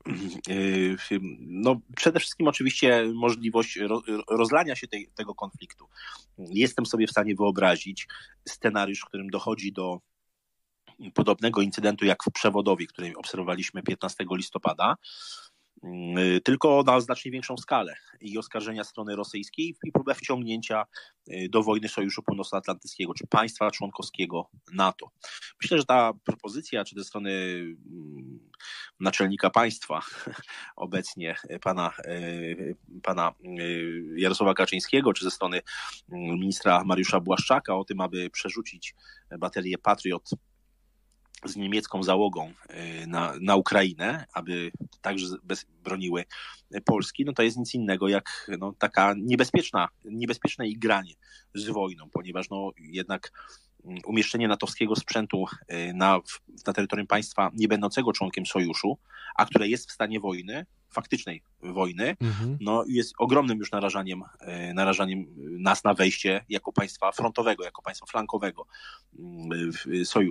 No, przede wszystkim oczywiście możliwość rozlania się tej, tego konfliktu. Jestem sobie w stanie wyobrazić scenariusz, w którym dochodzi do podobnego incydentu jak w Przewodowie, który obserwowaliśmy piętnastego listopada, tylko na znacznie większą skalę i oskarżenia strony rosyjskiej i próbę wciągnięcia do wojny Sojuszu Północnoatlantyckiego, czy państwa członkowskiego NATO. Myślę, że ta propozycja, czy ze strony naczelnika państwa obecnie pana, pana Jarosława Kaczyńskiego, czy ze strony ministra Mariusza Błaszczaka o tym, aby przerzucić baterię Patriot z niemiecką załogą na, na Ukrainę, aby także bez, broniły Polski, no to jest nic innego jak no, taka niebezpieczna, niebezpieczne igranie z wojną, ponieważ no, jednak umieszczenie natowskiego sprzętu na, na terytorium państwa nie będącego członkiem sojuszu, a które jest w stanie wojny, faktycznej wojny, mhm. no jest ogromnym już narażaniem, narażaniem nas na wejście jako państwa frontowego, jako państwa flankowego sojuszu.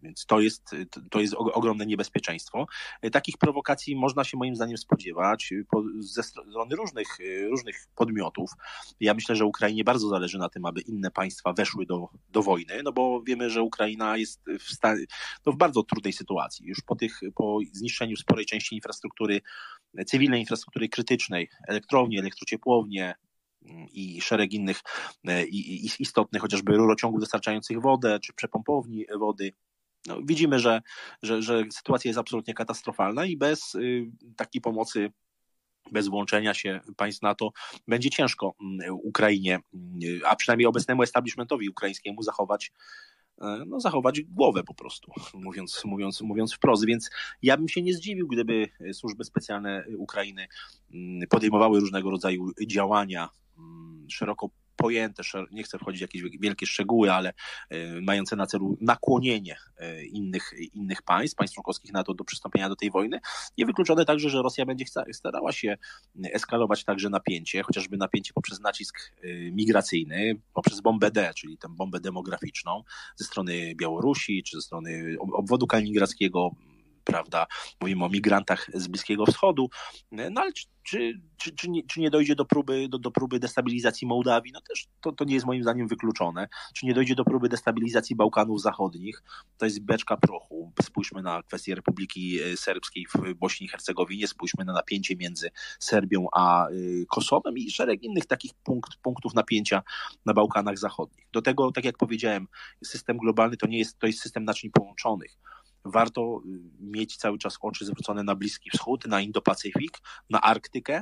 Więc to jest, to jest ogromne niebezpieczeństwo. Takich prowokacji można się moim zdaniem spodziewać ze strony różnych, różnych podmiotów. Ja myślę, że Ukrainie bardzo zależy na tym, aby inne państwa weszły do, do wojny, no bo wiemy, że Ukraina jest w, stanie, no w bardzo trudnej sytuacji. Już po tych, po zniszczeniu sporej części infrastruktury, cywilnej infrastruktury krytycznej, elektrownie, elektrociepłownie, i szereg innych i, i istotnych, chociażby rurociągów dostarczających wodę, czy przepompowni wody. No, widzimy, że, że, że sytuacja jest absolutnie katastrofalna i bez y, takiej pomocy, bez włączenia się państw NATO będzie ciężko Ukrainie, a przynajmniej obecnemu establishmentowi ukraińskiemu zachować no, zachować głowę po prostu, mówiąc, mówiąc, mówiąc wprost. Więc ja bym się nie zdziwił, gdyby służby specjalne Ukrainy podejmowały różnego rodzaju działania szeroko pojęte, nie chcę wchodzić w jakieś wielkie szczegóły, ale mające na celu nakłonienie innych, innych państw, państw członkowskich NATO do przystąpienia do tej wojny. Niewykluczone także, że Rosja będzie starała się eskalować także napięcie, chociażby napięcie poprzez nacisk migracyjny, poprzez bombę D, czyli tę bombę demograficzną ze strony Białorusi, czy ze strony obwodu kaliningradzkiego, prawda, mówimy o migrantach z Bliskiego Wschodu, no ale czy, czy, czy, czy, nie, czy nie dojdzie do próby, do, do próby destabilizacji Mołdawii? No też to, to nie jest moim zdaniem wykluczone. Czy nie dojdzie do próby destabilizacji Bałkanów Zachodnich? To jest beczka prochu. Spójrzmy na kwestię Republiki Serbskiej w Bośni i Hercegowinie, spójrzmy na napięcie między Serbią a Kosowem i szereg innych takich punkt, punktów napięcia na Bałkanach Zachodnich. Do tego, tak jak powiedziałem, system globalny to nie jest, to jest system naczyń połączonych. Warto mieć cały czas oczy zwrócone na Bliski Wschód, na Indo-Pacyfik, na Arktykę.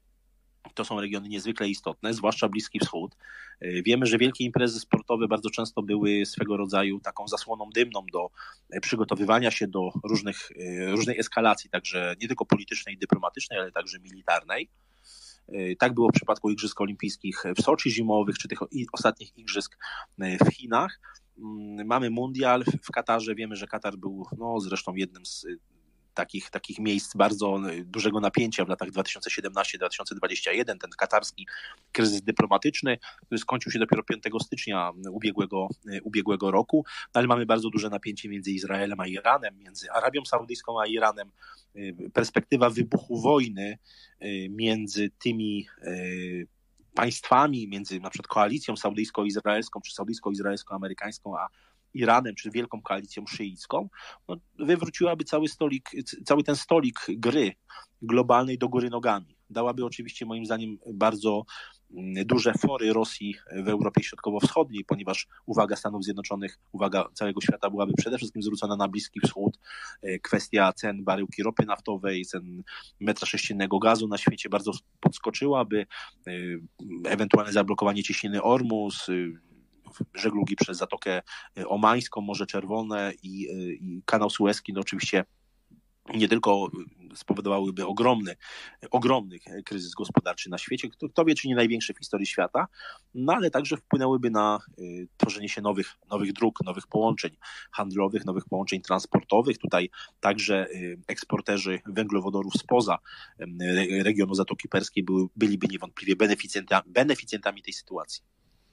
To są regiony niezwykle istotne, zwłaszcza Bliski Wschód. Wiemy, że wielkie imprezy sportowe bardzo często były swego rodzaju taką zasłoną dymną do przygotowywania się do różnych, różnej eskalacji, także nie tylko politycznej, dyplomatycznej, ale także militarnej. Tak było w przypadku Igrzysk Olimpijskich w Soczi zimowych, czy tych ostatnich Igrzysk w Chinach. Mamy mundial w Katarze, wiemy, że Katar był no, zresztą jednym z takich, takich miejsc bardzo dużego napięcia w latach dwa tysiące siedemnasty do dwa tysiące dwudziestego pierwszego, ten katarski kryzys dyplomatyczny, który skończył się dopiero piątego stycznia ubiegłego, ubiegłego roku, ale mamy bardzo duże napięcie między Izraelem a Iranem, między Arabią Saudyjską a Iranem. Perspektywa wybuchu wojny między tymi państwami, między na przykład koalicją saudyjsko-izraelską, czy saudyjsko-izraelsko-amerykańską, a Iranem, czy wielką koalicją szyicką, no, wywróciłaby cały stolik, cały ten stolik gry globalnej do góry nogami. Dałaby oczywiście moim zdaniem bardzo duże fory Rosji w Europie Środkowo-Wschodniej, ponieważ uwaga Stanów Zjednoczonych, uwaga całego świata byłaby przede wszystkim zwrócona na Bliski Wschód. Kwestia cen baryłki ropy naftowej, cen metra sześciennego gazu na świecie bardzo podskoczyłaby, ewentualne zablokowanie cieśniny Ormus, żeglugi przez Zatokę Omańską, Morze Czerwone i, i kanał Suezki, no oczywiście nie tylko spowodowałyby ogromny, ogromny kryzys gospodarczy na świecie, kto, kto wie, czy nie największy w historii świata, no ale także wpłynęłyby na y, tworzenie się nowych, nowych dróg, nowych połączeń handlowych, nowych połączeń transportowych. Tutaj także y, eksporterzy węglowodorów spoza y, regionu Zatoki Perskiej były, byliby niewątpliwie beneficjenta, beneficjentami tej sytuacji.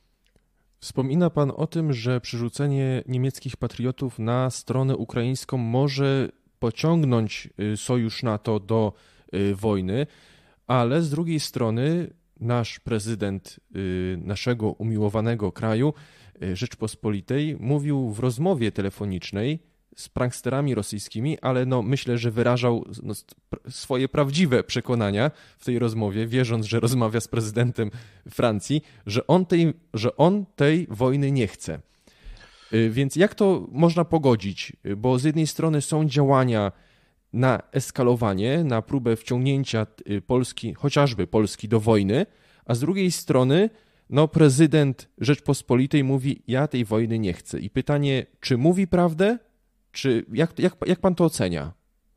Wspomina pan o tym, że przerzucenie niemieckich patriotów na stronę ukraińską może pociągnąć sojusz NATO do wojny, ale z drugiej strony nasz prezydent naszego umiłowanego kraju, Rzeczpospolitej, mówił w rozmowie telefonicznej z pranksterami rosyjskimi, ale no myślę, że wyrażał no, swoje prawdziwe przekonania w tej rozmowie, wierząc, że rozmawia z prezydentem Francji, że on tej, że on tej wojny nie chce. Więc jak to można pogodzić? Bo z jednej strony są działania na eskalowanie, na próbę wciągnięcia Polski, chociażby Polski do wojny, a z drugiej strony no, prezydent Rzeczpospolitej mówi, ja tej wojny nie chcę. I pytanie, czy mówi prawdę? Czy jak, jak, jak pan to ocenia?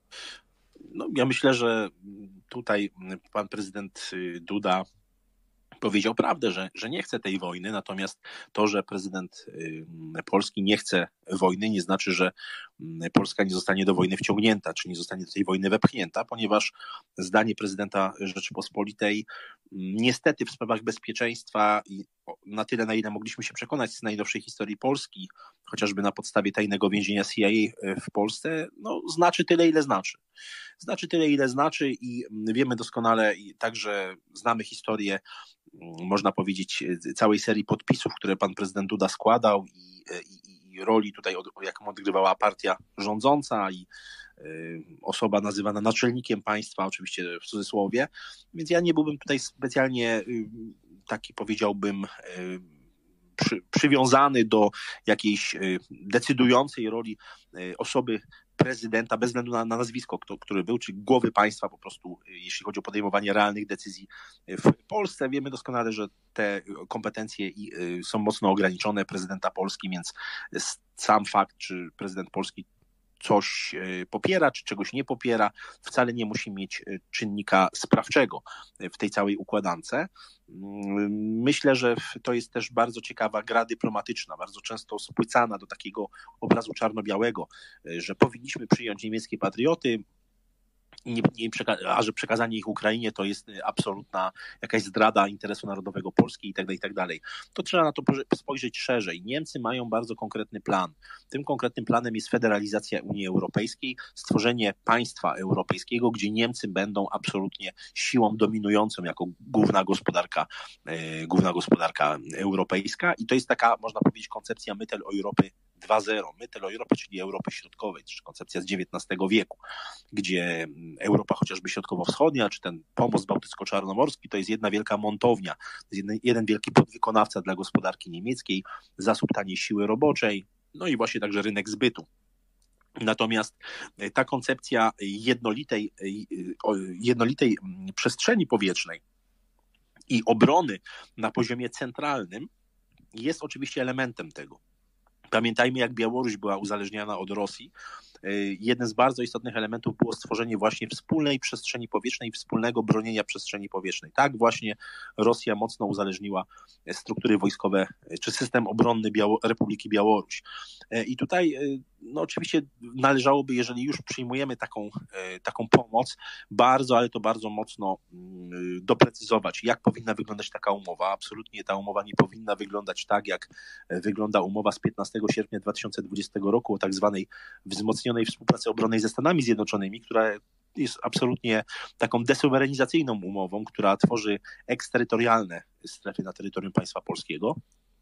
No, ja myślę, że tutaj pan prezydent Duda powiedział prawdę, że, że nie chce tej wojny, natomiast to, że prezydent Polski nie chce wojny, nie znaczy, że Polska nie zostanie do wojny wciągnięta, czy nie zostanie do tej wojny wepchnięta, ponieważ zdanie prezydenta Rzeczypospolitej niestety w sprawach bezpieczeństwa i na tyle, na ile mogliśmy się przekonać z najnowszej historii Polski, chociażby na podstawie tajnego więzienia C I A w Polsce, no znaczy tyle, ile znaczy. Znaczy tyle, ile znaczy i wiemy doskonale, i także znamy historię, można powiedzieć, całej serii podpisów, które pan prezydent Duda składał i, i, i roli tutaj, jaką odgrywała partia rządząca i y, osoba nazywana naczelnikiem państwa, oczywiście w cudzysłowie, więc ja nie byłbym tutaj specjalnie y, taki, powiedziałbym, y, przy, przywiązany do jakiejś y, decydującej roli y, osoby prezydenta, bez względu na, na nazwisko, kto, który był, czy głowy państwa po prostu, jeśli chodzi o podejmowanie realnych decyzji w Polsce. Wiemy doskonale, że te kompetencje są mocno ograniczone prezydenta Polski, więc sam fakt, czy prezydent Polski coś popiera, czy czegoś nie popiera, wcale nie musi mieć czynnika sprawczego w tej całej układance. Myślę, że to jest też bardzo ciekawa gra dyplomatyczna, bardzo często spłycana do takiego obrazu czarno-białego, że powinniśmy przyjąć niemieckie patrioty, Nie, nie przeka- a że przekazanie ich Ukrainie to jest absolutna jakaś zdrada interesu narodowego Polski i tak dalej, i tak dalej. To trzeba na to spojrzeć szerzej. Niemcy mają bardzo konkretny plan. Tym konkretnym planem jest federalizacja Unii Europejskiej, stworzenie państwa europejskiego, gdzie Niemcy będą absolutnie siłą dominującą jako główna gospodarka, e, główna gospodarka europejska i to jest taka, można powiedzieć, koncepcja Mitteleuropy dwa zero. Mitteleuropy, czyli Europy Środkowej, czy koncepcja z dziewiętnastego wieku, gdzie Europa chociażby środkowo-wschodnia, czy ten pomost bałtycko-czarnomorski, to jest jedna wielka montownia, to jest jeden, jeden wielki podwykonawca dla gospodarki niemieckiej, zasób taniej siły roboczej, no i właśnie także rynek zbytu. Natomiast ta koncepcja jednolitej, jednolitej przestrzeni powietrznej i obrony na poziomie centralnym jest oczywiście elementem tego. Pamiętajmy, jak Białoruś była uzależniana od Rosji. Jeden z bardzo istotnych elementów było stworzenie właśnie wspólnej przestrzeni powietrznej, wspólnego bronienia przestrzeni powietrznej. Tak właśnie Rosja mocno uzależniła struktury wojskowe czy system obronny Biało- Republiki Białoruś. I tutaj no oczywiście należałoby, jeżeli już przyjmujemy taką, taką pomoc, bardzo, ale to bardzo mocno doprecyzować, jak powinna wyglądać taka umowa. Absolutnie ta umowa nie powinna wyglądać tak, jak wygląda umowa z piętnastego sierpnia dwa tysiące dwudziestego roku o tak zwanej wzmocnionej współpracy obronnej ze Stanami Zjednoczonymi, która jest absolutnie taką desuwerenizacyjną umową, która tworzy eksterytorialne strefy na terytorium państwa polskiego.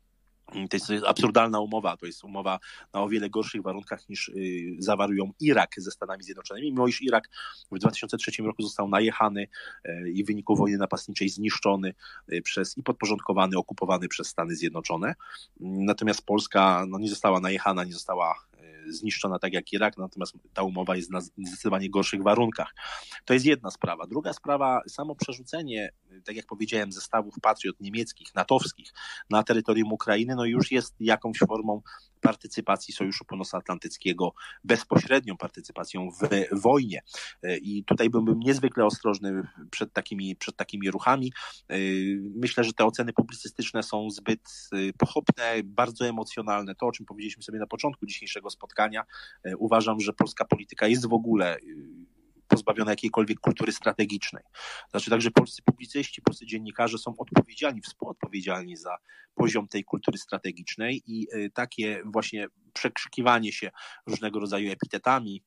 To jest absurdalna umowa, to jest umowa na o wiele gorszych warunkach niż y, zawarł ją Irak ze Stanami Zjednoczonymi, mimo iż Irak w dwa tysiące trzecim roku został najechany y, i w wyniku wojny napastniczej zniszczony y, przez i podporządkowany, okupowany przez Stany Zjednoczone. Natomiast Polska no, nie została najechana, nie została zniszczona tak jak Irak, natomiast ta umowa jest na zdecydowanie gorszych warunkach. To jest jedna sprawa. Druga sprawa, samo przerzucenie, tak jak powiedziałem, zestawów patriot niemieckich, natowskich na terytorium Ukrainy, no już jest jakąś formą partycypacji Sojuszu Północnoatlantyckiego, bezpośrednią partycypacją w wojnie. I tutaj byłbym niezwykle ostrożny przed takimi, przed takimi ruchami. Myślę, że te oceny publicystyczne są zbyt pochopne, bardzo emocjonalne. To, o czym powiedzieliśmy sobie na początku dzisiejszego spotkania, uważam, że polska polityka jest w ogóle pozbawiona jakiejkolwiek kultury strategicznej. Znaczy także polscy publicyści, polscy dziennikarze są odpowiedzialni, współodpowiedzialni za poziom tej kultury strategicznej i takie właśnie przekrzykiwanie się różnego rodzaju epitetami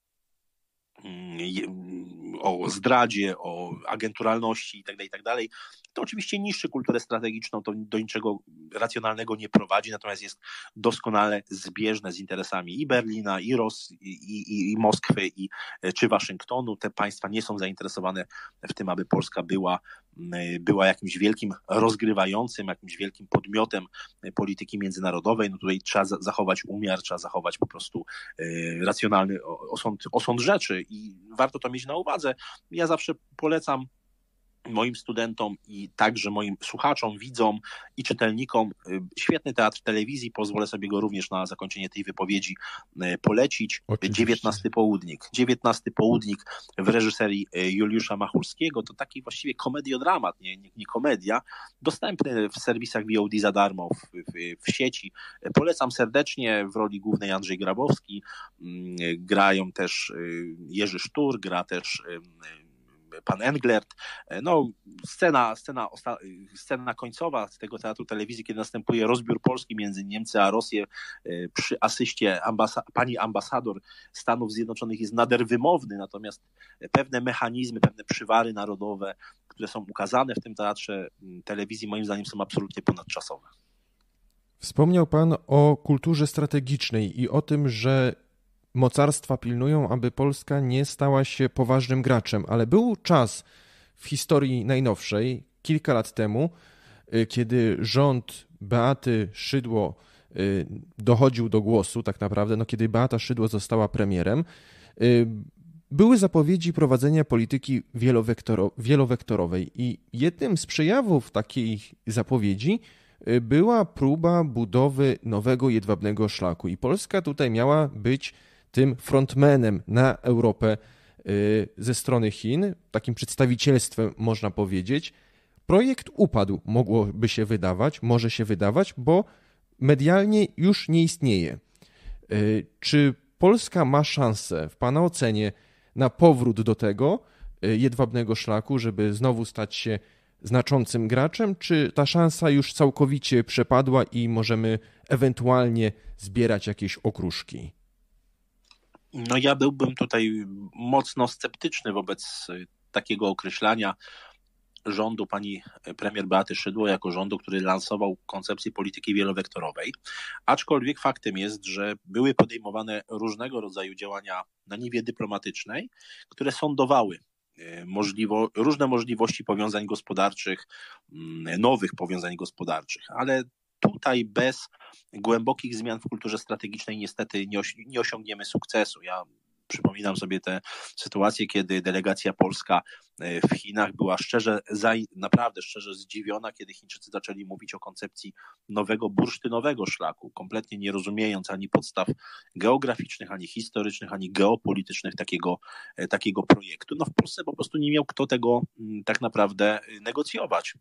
o zdradzie, o agenturalności itd., itd., to oczywiście niszczy kulturę strategiczną, to do niczego racjonalnego nie prowadzi, natomiast jest doskonale zbieżne z interesami i Berlina, i Rosji, i, i, i Moskwy, i czy Waszyngtonu. Te państwa nie są zainteresowane w tym, aby Polska była, była jakimś wielkim rozgrywającym, jakimś wielkim podmiotem polityki międzynarodowej. No tutaj trzeba zachować umiar, trzeba zachować po prostu racjonalny osąd, osąd rzeczy i warto to mieć na uwadze. Ja zawsze polecam moim studentom i także moim słuchaczom, widzom i czytelnikom świetny teatr telewizji. Pozwolę sobie go również na zakończenie tej wypowiedzi polecić. Oczywiście. dziewiętnasty południk. dziewiętnasty południk w reżyserii Juliusza Machulskiego. To taki właściwie komediodramat, nie, nie, nie komedia. Dostępny w serwisach V O D za darmo w, w, w sieci. Polecam serdecznie. W roli głównej Andrzej Grabowski. Grają też Jerzy Sztur, gra też pan Englert. No, scena, scena, scena końcowa z tego teatru telewizji, kiedy następuje rozbiór Polski między Niemcy a Rosję przy asyście ambasa- pani ambasador Stanów Zjednoczonych jest nader wymowny, natomiast pewne mechanizmy, pewne przywary narodowe, które są ukazane w tym teatrze telewizji, moim zdaniem są absolutnie ponadczasowe. Wspomniał pan o kulturze strategicznej i o tym, że mocarstwa pilnują, aby Polska nie stała się poważnym graczem, ale był czas w historii najnowszej, kilka lat temu, kiedy rząd Beaty Szydło dochodził do głosu tak naprawdę, no kiedy Beata Szydło została premierem, były zapowiedzi prowadzenia polityki wielowektoro- wielowektorowej i jednym z przejawów takiej zapowiedzi była próba budowy nowego jedwabnego szlaku i Polska tutaj miała być tym frontmanem na Europę ze strony Chin, takim przedstawicielstwem można powiedzieć. Projekt upadł, mogłoby się wydawać, może się wydawać, bo medialnie już nie istnieje. Czy Polska ma szansę, w pana ocenie, na powrót do tego jedwabnego szlaku, żeby znowu stać się znaczącym graczem, czy ta szansa już całkowicie przepadła i możemy ewentualnie zbierać jakieś okruszki? No ja byłbym tutaj mocno sceptyczny wobec takiego określania rządu pani premier Beaty Szydło jako rządu, który lansował koncepcję polityki wielowektorowej. Aczkolwiek faktem jest, że były podejmowane różnego rodzaju działania na niwie dyplomatycznej, które sondowały możliwo, różne możliwości powiązań gospodarczych, nowych powiązań gospodarczych, ale tutaj bez głębokich zmian w kulturze strategicznej niestety nie, osi- nie osiągniemy sukcesu. Ja przypominam sobie tę sytuację, kiedy delegacja polska w Chinach była szczerze, naprawdę szczerze zdziwiona, kiedy Chińczycy zaczęli mówić o koncepcji nowego bursztynowego szlaku, kompletnie nie rozumiejąc ani podstaw geograficznych, ani historycznych, ani geopolitycznych takiego, takiego projektu. No w Polsce po prostu nie miał kto tego tak naprawdę negocjować.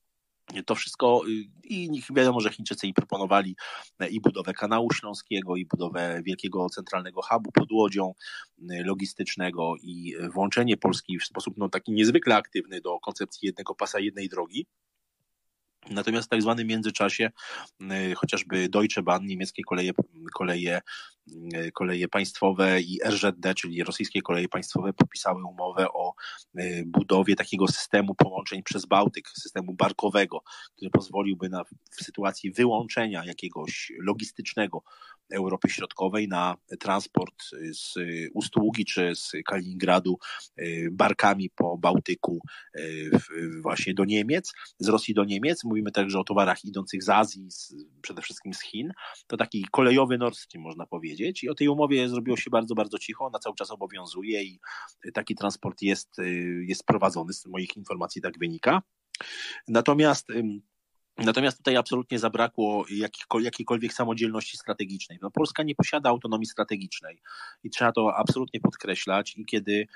To wszystko i wiadomo, że Chińczycy i proponowali i budowę kanału śląskiego, i budowę wielkiego centralnego hubu pod Łodzią logistycznego i włączenie Polski w sposób no, taki niezwykle aktywny do koncepcji jednego pasa, jednej drogi. Natomiast w tak zwanym międzyczasie chociażby Deutsche Bahn, niemieckie koleje, koleje, koleje państwowe i R Z D, czyli rosyjskie koleje państwowe, podpisały umowę o budowie takiego systemu połączeń przez Bałtyk, systemu barkowego, który pozwoliłby na, w sytuacji wyłączenia jakiegoś logistycznego Europy Środkowej na transport z Ustługi czy z Kaliningradu barkami po Bałtyku właśnie do Niemiec, z Rosji do Niemiec. Mówimy także o towarach idących z Azji, z, przede wszystkim z Chin. To taki kolejowy Nord Stream, można powiedzieć. I o tej umowie zrobiło się bardzo, bardzo cicho. Ona cały czas obowiązuje i taki transport jest, jest prowadzony. Z moich informacji tak wynika. Natomiast Natomiast tutaj absolutnie zabrakło jakiejkolwiek samodzielności strategicznej. No, Polska nie posiada autonomii strategicznej i trzeba to absolutnie podkreślać. I kiedy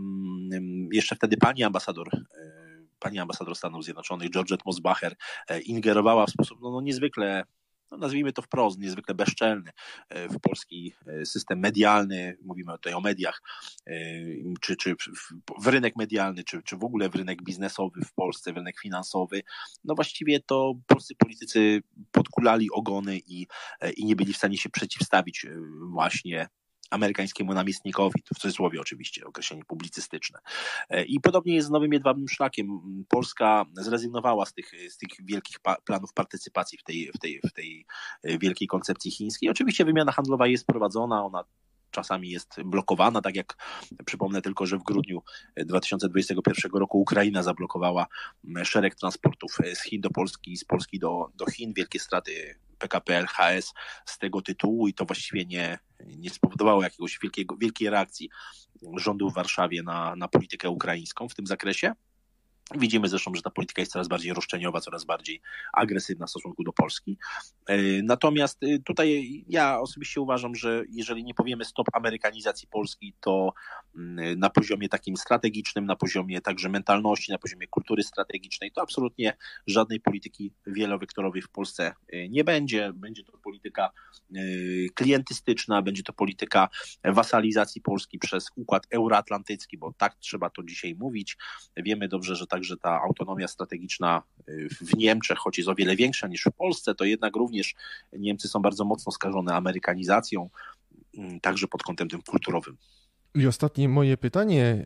mm, jeszcze wtedy pani ambasador, pani ambasador Stanów Zjednoczonych, Georgette Mosbacher, ingerowała w sposób no, no niezwykle, no nazwijmy to wprost, niezwykle bezczelny w polski system medialny, mówimy tutaj o mediach, czy, czy w rynek medialny, czy, czy w ogóle w rynek biznesowy w Polsce, w rynek finansowy, no właściwie to polscy politycy podkulali ogony i, i nie byli w stanie się przeciwstawić właśnie amerykańskiemu namiestnikowi, to w cudzysłowie oczywiście, określenie publicystyczne. I podobnie jest z nowym jedwabnym szlakiem. Polska zrezygnowała z tych, z tych wielkich pa- planów partycypacji w tej, w, tej, w tej wielkiej koncepcji chińskiej. Oczywiście wymiana handlowa jest prowadzona, ona czasami jest blokowana, tak jak przypomnę tylko, że w grudniu dwa tysiące dwudziestego pierwszego roku Ukraina zablokowała szereg transportów z Chin do Polski, z Polski do, do Chin. Wielkie straty P K P L H S z tego tytułu i to właściwie nie, nie spowodowało jakiegoś wielkiego, wielkiej reakcji rządu w Warszawie na, na politykę ukraińską w tym zakresie. Widzimy zresztą, że ta polityka jest coraz bardziej roszczeniowa, coraz bardziej agresywna w stosunku do Polski. Natomiast tutaj ja osobiście uważam, że jeżeli nie powiemy stop amerykanizacji Polski, to na poziomie takim strategicznym, na poziomie także mentalności, na poziomie kultury strategicznej, to absolutnie żadnej polityki wielowektorowej w Polsce nie będzie. Będzie to polityka klientystyczna, będzie to polityka wasalizacji Polski przez układ euroatlantycki, bo tak trzeba to dzisiaj mówić. Wiemy dobrze, że tak że ta autonomia strategiczna w Niemczech, choć jest o wiele większa niż w Polsce, to jednak również Niemcy są bardzo mocno skażone amerykanizacją, także pod kątem tym kulturowym. I ostatnie moje pytanie.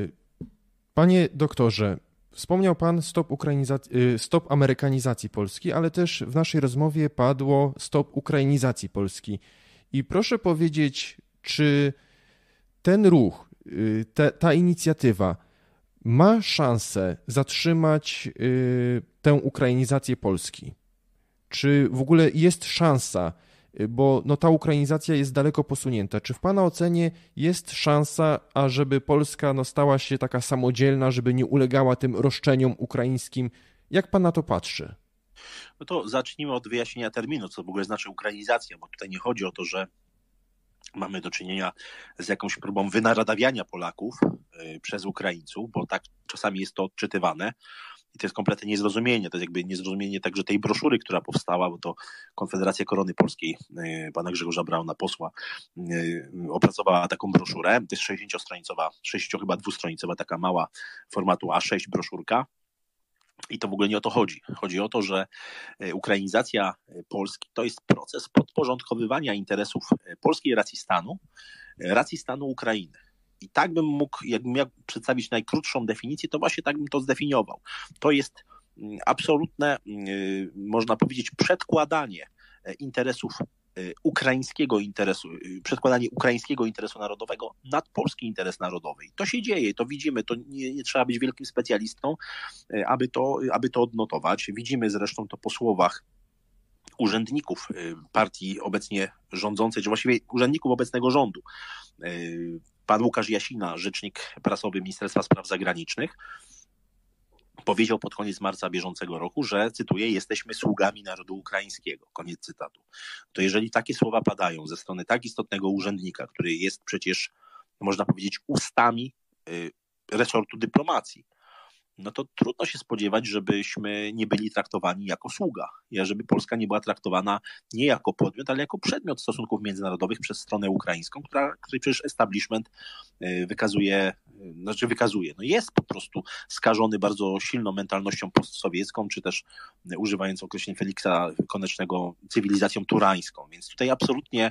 Panie doktorze, wspomniał pan stop, stop amerykanizacji Polski, ale też w naszej rozmowie padło stop ukrainizacji Polski. I proszę powiedzieć, czy ten ruch, te, ta inicjatywa ma szansę zatrzymać y, tę ukrainizację Polski? Czy w ogóle jest szansa, bo no, ta ukrainizacja jest daleko posunięta. Czy w pana ocenie jest szansa, ażeby Polska no, stała się taka samodzielna, żeby nie ulegała tym roszczeniom ukraińskim? Jak pan na to patrzy? No to zacznijmy od wyjaśnienia terminu, co w ogóle znaczy ukrainizacja, bo tutaj nie chodzi o to, że mamy do czynienia z jakąś próbą wynaradawiania Polaków przez Ukraińców, bo tak czasami jest to odczytywane i to jest kompletne niezrozumienie. To jest jakby niezrozumienie także tej broszury, która powstała, bo to Konfederacja Korony Polskiej pana Grzegorza Brauna, posła, opracowała taką broszurę. To jest sześćdziesięciostronicowa, sześcio chyba dwustronicowa, taka mała formatu A sześć broszurka. I to w ogóle nie o to chodzi. Chodzi o to, że ukrainizacja Polski to jest proces podporządkowywania interesów polskiej racji stanu, racji stanu Ukrainy. I tak bym mógł, jakbym miał przedstawić najkrótszą definicję, to właśnie tak bym to zdefiniował. To jest absolutne, można powiedzieć, przedkładanie interesów ukraińskiego interesu, przedkładanie ukraińskiego interesu narodowego nad polski interes narodowy. I to się dzieje, to widzimy, to nie, nie trzeba być wielkim specjalistą, aby to, aby to odnotować. Widzimy zresztą to po słowach urzędników partii obecnie rządzącej, czy właściwie urzędników obecnego rządu. Pan Łukasz Jasina, rzecznik prasowy Ministerstwa Spraw Zagranicznych, powiedział pod koniec marca bieżącego roku, że, cytuję, jesteśmy sługami narodu ukraińskiego. Koniec cytatu. To jeżeli takie słowa padają ze strony tak istotnego urzędnika, który jest przecież, można powiedzieć, ustami resortu dyplomacji, no to trudno się spodziewać, żebyśmy nie byli traktowani jako sługa. Ja, żeby Polska nie była traktowana nie jako podmiot, ale jako przedmiot stosunków międzynarodowych przez stronę ukraińską, która, której przecież establishment wykazuje, znaczy wykazuje, no jest po prostu skażony bardzo silną mentalnością postsowiecką, czy też używając określenia Feliksa Konecznego cywilizacją turańską. Więc tutaj absolutnie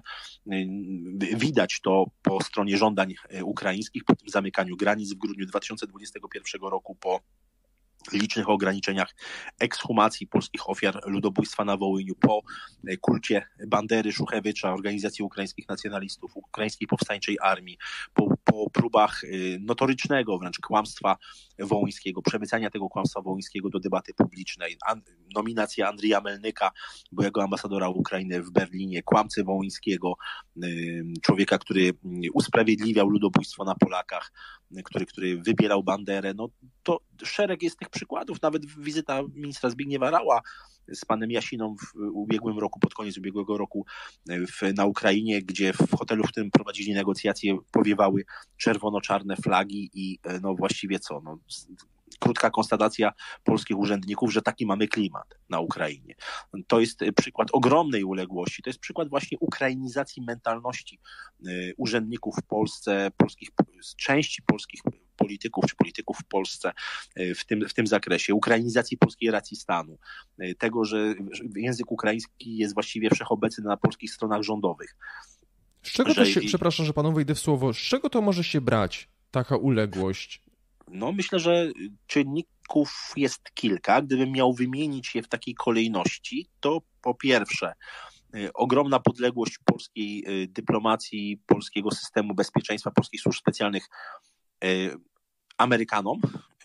widać to po stronie żądań ukraińskich, po tym zamykaniu granic w grudniu dwa tysiące dwudziestego pierwszego roku, po licznych ograniczeniach ekshumacji polskich ofiar ludobójstwa na Wołyniu, po kulcie Bandery, Szuchewycza, organizacji ukraińskich nacjonalistów, ukraińskiej powstańczej armii, po, po próbach notorycznego wręcz kłamstwa wołyńskiego, przemycania tego kłamstwa wołyńskiego do debaty publicznej, an, nominacja Andrija Melnyka, byłego ambasadora Ukrainy w Berlinie, kłamcy wołyńskiego, człowieka, który usprawiedliwiał ludobójstwo na Polakach, który, który wybierał Banderę, no to szereg jest tych przykładów, nawet wizyta ministra Zbigniewa Rała z panem Jasiną w ubiegłym roku, pod koniec ubiegłego roku w, na Ukrainie, gdzie w hotelu, w którym prowadzili negocjacje, powiewały czerwono-czarne flagi i no właściwie co, no krótka konstatacja polskich urzędników, że taki mamy klimat na Ukrainie. To jest przykład ogromnej uległości, to jest przykład właśnie ukrainizacji mentalności urzędników w Polsce, polskich, części polskich polityków czy polityków w Polsce w tym, w tym zakresie, ukrainizacji polskiej racji stanu, tego, że język ukraiński jest właściwie wszechobecny na polskich stronach rządowych. Z czego to się, przepraszam, że panu wejdę w słowo, z czego to może się brać, taka uległość? No myślę, że czynników jest kilka. Gdybym miał wymienić je w takiej kolejności, to po pierwsze ogromna podległość polskiej dyplomacji, polskiego systemu bezpieczeństwa, polskich służb specjalnych Amerykanom,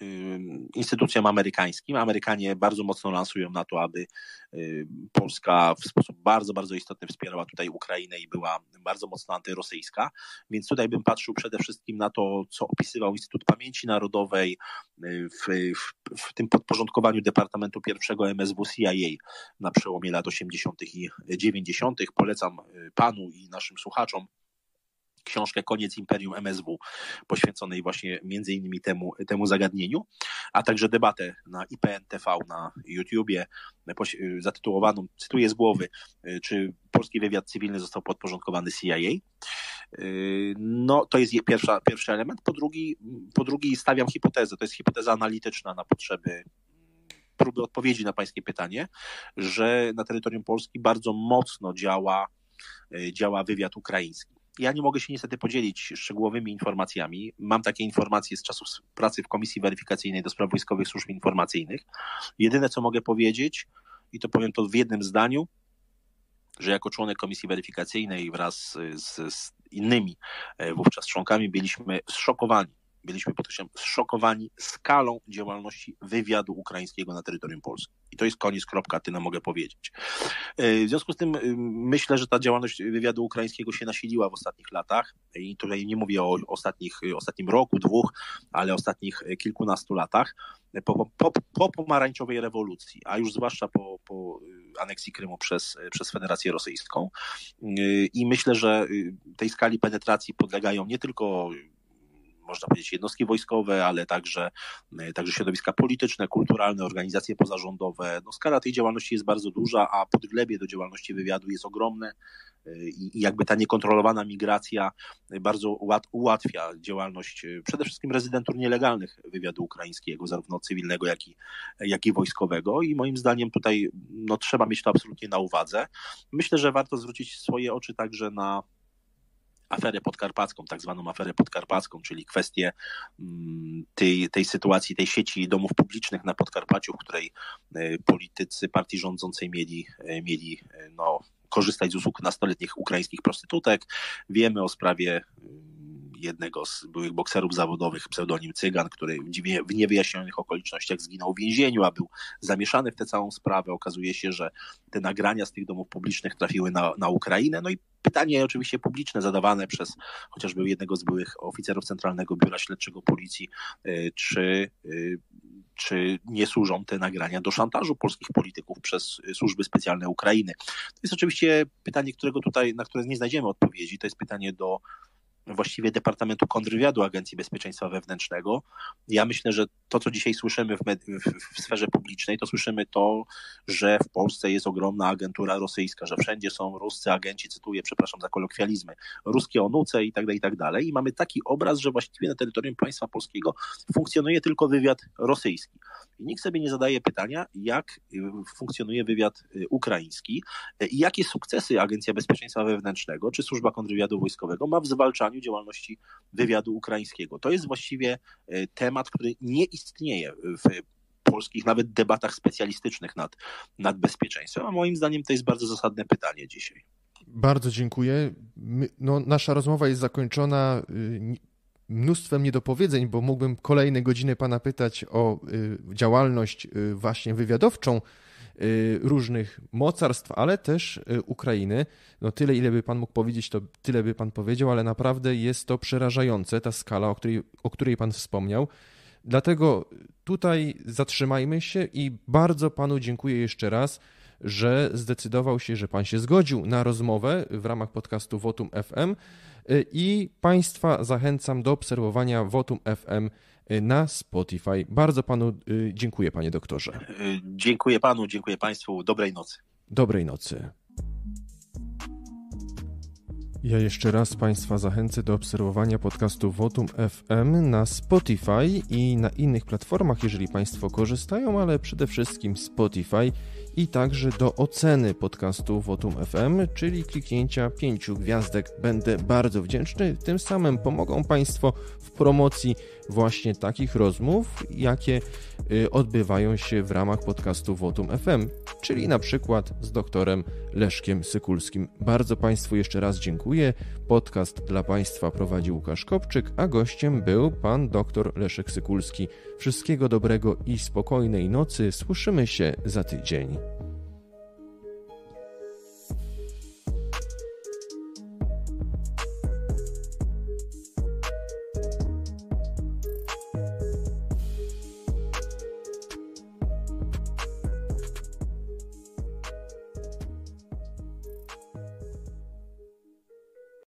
instytucjom amerykańskim. Amerykanie bardzo mocno lansują na to, aby Polska w sposób bardzo, bardzo istotny wspierała tutaj Ukrainę i była bardzo mocno antyrosyjska. Więc tutaj bym patrzył przede wszystkim na to, co opisywał Instytut Pamięci Narodowej w, w, w tym podporządkowaniu Departamentu Pierwszego M S W C I A na przełomie lat osiemdziesiątych i dziewięćdziesiątych. Polecam panu i naszym słuchaczom książkę Koniec Imperium M S W, poświęconej właśnie między innymi temu, temu zagadnieniu, a także debatę na I P N T V na YouTubie zatytułowaną, cytuję z głowy, czy polski wywiad cywilny został podporządkowany C I A. No to jest pierwsza, pierwszy element. Po drugi, po drugi stawiam hipotezę, to jest hipoteza analityczna na potrzeby próby odpowiedzi na pańskie pytanie, że na terytorium Polski bardzo mocno działa, działa wywiad ukraiński. Ja nie mogę się niestety podzielić szczegółowymi informacjami. Mam takie informacje z czasów pracy w Komisji Weryfikacyjnej do Spraw Wojskowych Służb Informacyjnych. Jedyne, co mogę powiedzieć, i to powiem to w jednym zdaniu, że jako członek Komisji Weryfikacyjnej wraz z, z innymi wówczas członkami byliśmy zszokowani. Byliśmy, podkreślam, zszokowani skalą działalności wywiadu ukraińskiego na terytorium Polski. I to jest koniec, kropka, tyle mogę powiedzieć. W związku z tym myślę, że ta działalność wywiadu ukraińskiego się nasiliła w ostatnich latach. I tutaj nie mówię o ostatnich, ostatnim roku, dwóch, ale ostatnich kilkunastu latach. Po, po, po pomarańczowej rewolucji, a już zwłaszcza po, po aneksji Krymu przez, przez Federację Rosyjską. I myślę, że tej skali penetracji podlegają nie tylko, można powiedzieć, jednostki wojskowe, ale także, także środowiska polityczne, kulturalne, organizacje pozarządowe. No, skala tej działalności jest bardzo duża, a podglebie do działalności wywiadu jest ogromne i, i jakby ta niekontrolowana migracja bardzo ułatwia działalność przede wszystkim rezydentur nielegalnych wywiadu ukraińskiego, zarówno cywilnego, jak i, jak i wojskowego. I moim zdaniem tutaj no, trzeba mieć to absolutnie na uwadze. Myślę, że warto zwrócić swoje oczy także na aferę podkarpacką, tak zwaną aferę podkarpacką, czyli kwestię tej, tej sytuacji, tej sieci domów publicznych na Podkarpaciu, w której politycy partii rządzącej mieli, mieli no, korzystać z usług nastoletnich ukraińskich prostytutek. Wiemy o sprawie jednego z byłych bokserów zawodowych, pseudonim Cygan, który w niewyjaśnionych okolicznościach zginął w więzieniu, a był zamieszany w tę całą sprawę. Okazuje się, że te nagrania z tych domów publicznych trafiły na, na Ukrainę. No i pytanie oczywiście publiczne zadawane przez chociażby jednego z byłych oficerów Centralnego Biura Śledczego Policji, czy, czy nie służą te nagrania do szantażu polskich polityków przez służby specjalne Ukrainy. To jest oczywiście pytanie, którego tutaj, na które nie znajdziemy odpowiedzi. To jest pytanie do właściwie Departamentu Kontrwywiadu Agencji Bezpieczeństwa Wewnętrznego. Ja myślę, że to, co dzisiaj słyszymy w, med- w, w sferze publicznej, to słyszymy to, że w Polsce jest ogromna agentura rosyjska, że wszędzie są ruscy agenci, cytuję, przepraszam za kolokwializmy, ruskie onuce i tak dalej, i tak dalej. I mamy taki obraz, że właściwie na terytorium państwa polskiego funkcjonuje tylko wywiad rosyjski. I nikt sobie nie zadaje pytania, jak funkcjonuje wywiad ukraiński i jakie sukcesy Agencja Bezpieczeństwa Wewnętrznego czy Służba Kontrwywiadu Wojskowego ma w zwalczaniu działalności wywiadu ukraińskiego. To jest właściwie temat, który nie istnieje w polskich nawet debatach specjalistycznych nad, nad bezpieczeństwem, a moim zdaniem to jest bardzo zasadne pytanie dzisiaj. Bardzo dziękuję. My, no, nasza rozmowa jest zakończona mnóstwem niedopowiedzeń, bo mógłbym kolejne godziny pana pytać o y, działalność y, właśnie wywiadowczą y, różnych mocarstw, ale też y, Ukrainy. No tyle, ile by pan mógł powiedzieć, to tyle by pan powiedział, ale naprawdę jest to przerażające, ta skala, o której, o której pan wspomniał. Dlatego tutaj zatrzymajmy się i bardzo panu dziękuję jeszcze raz, że zdecydował się, że pan się zgodził na rozmowę w ramach podcastu Votum F M i państwa zachęcam do obserwowania Votum F M na Spotify. Bardzo panu dziękuję, panie doktorze. Dziękuję panu, dziękuję państwu. Dobrej nocy. Dobrej nocy. Ja jeszcze raz państwa zachęcę do obserwowania podcastu Votum F M na Spotify i na innych platformach, jeżeli państwo korzystają, ale przede wszystkim Spotify. i także do oceny podcastu Votum F M, czyli kliknięcia pięciu gwiazdek. Będę bardzo wdzięczny. Tym samym pomogą Państwo w promocji właśnie takich rozmów, jakie odbywają się w ramach podcastu Votum F M, czyli na przykład z doktorem Leszkiem Sykulskim. Bardzo Państwu jeszcze raz dziękuję. Podcast dla Państwa prowadził Łukasz Kopczyk, a gościem był pan doktor Leszek Sykulski. Wszystkiego dobrego i spokojnej nocy. Słyszymy się za tydzień.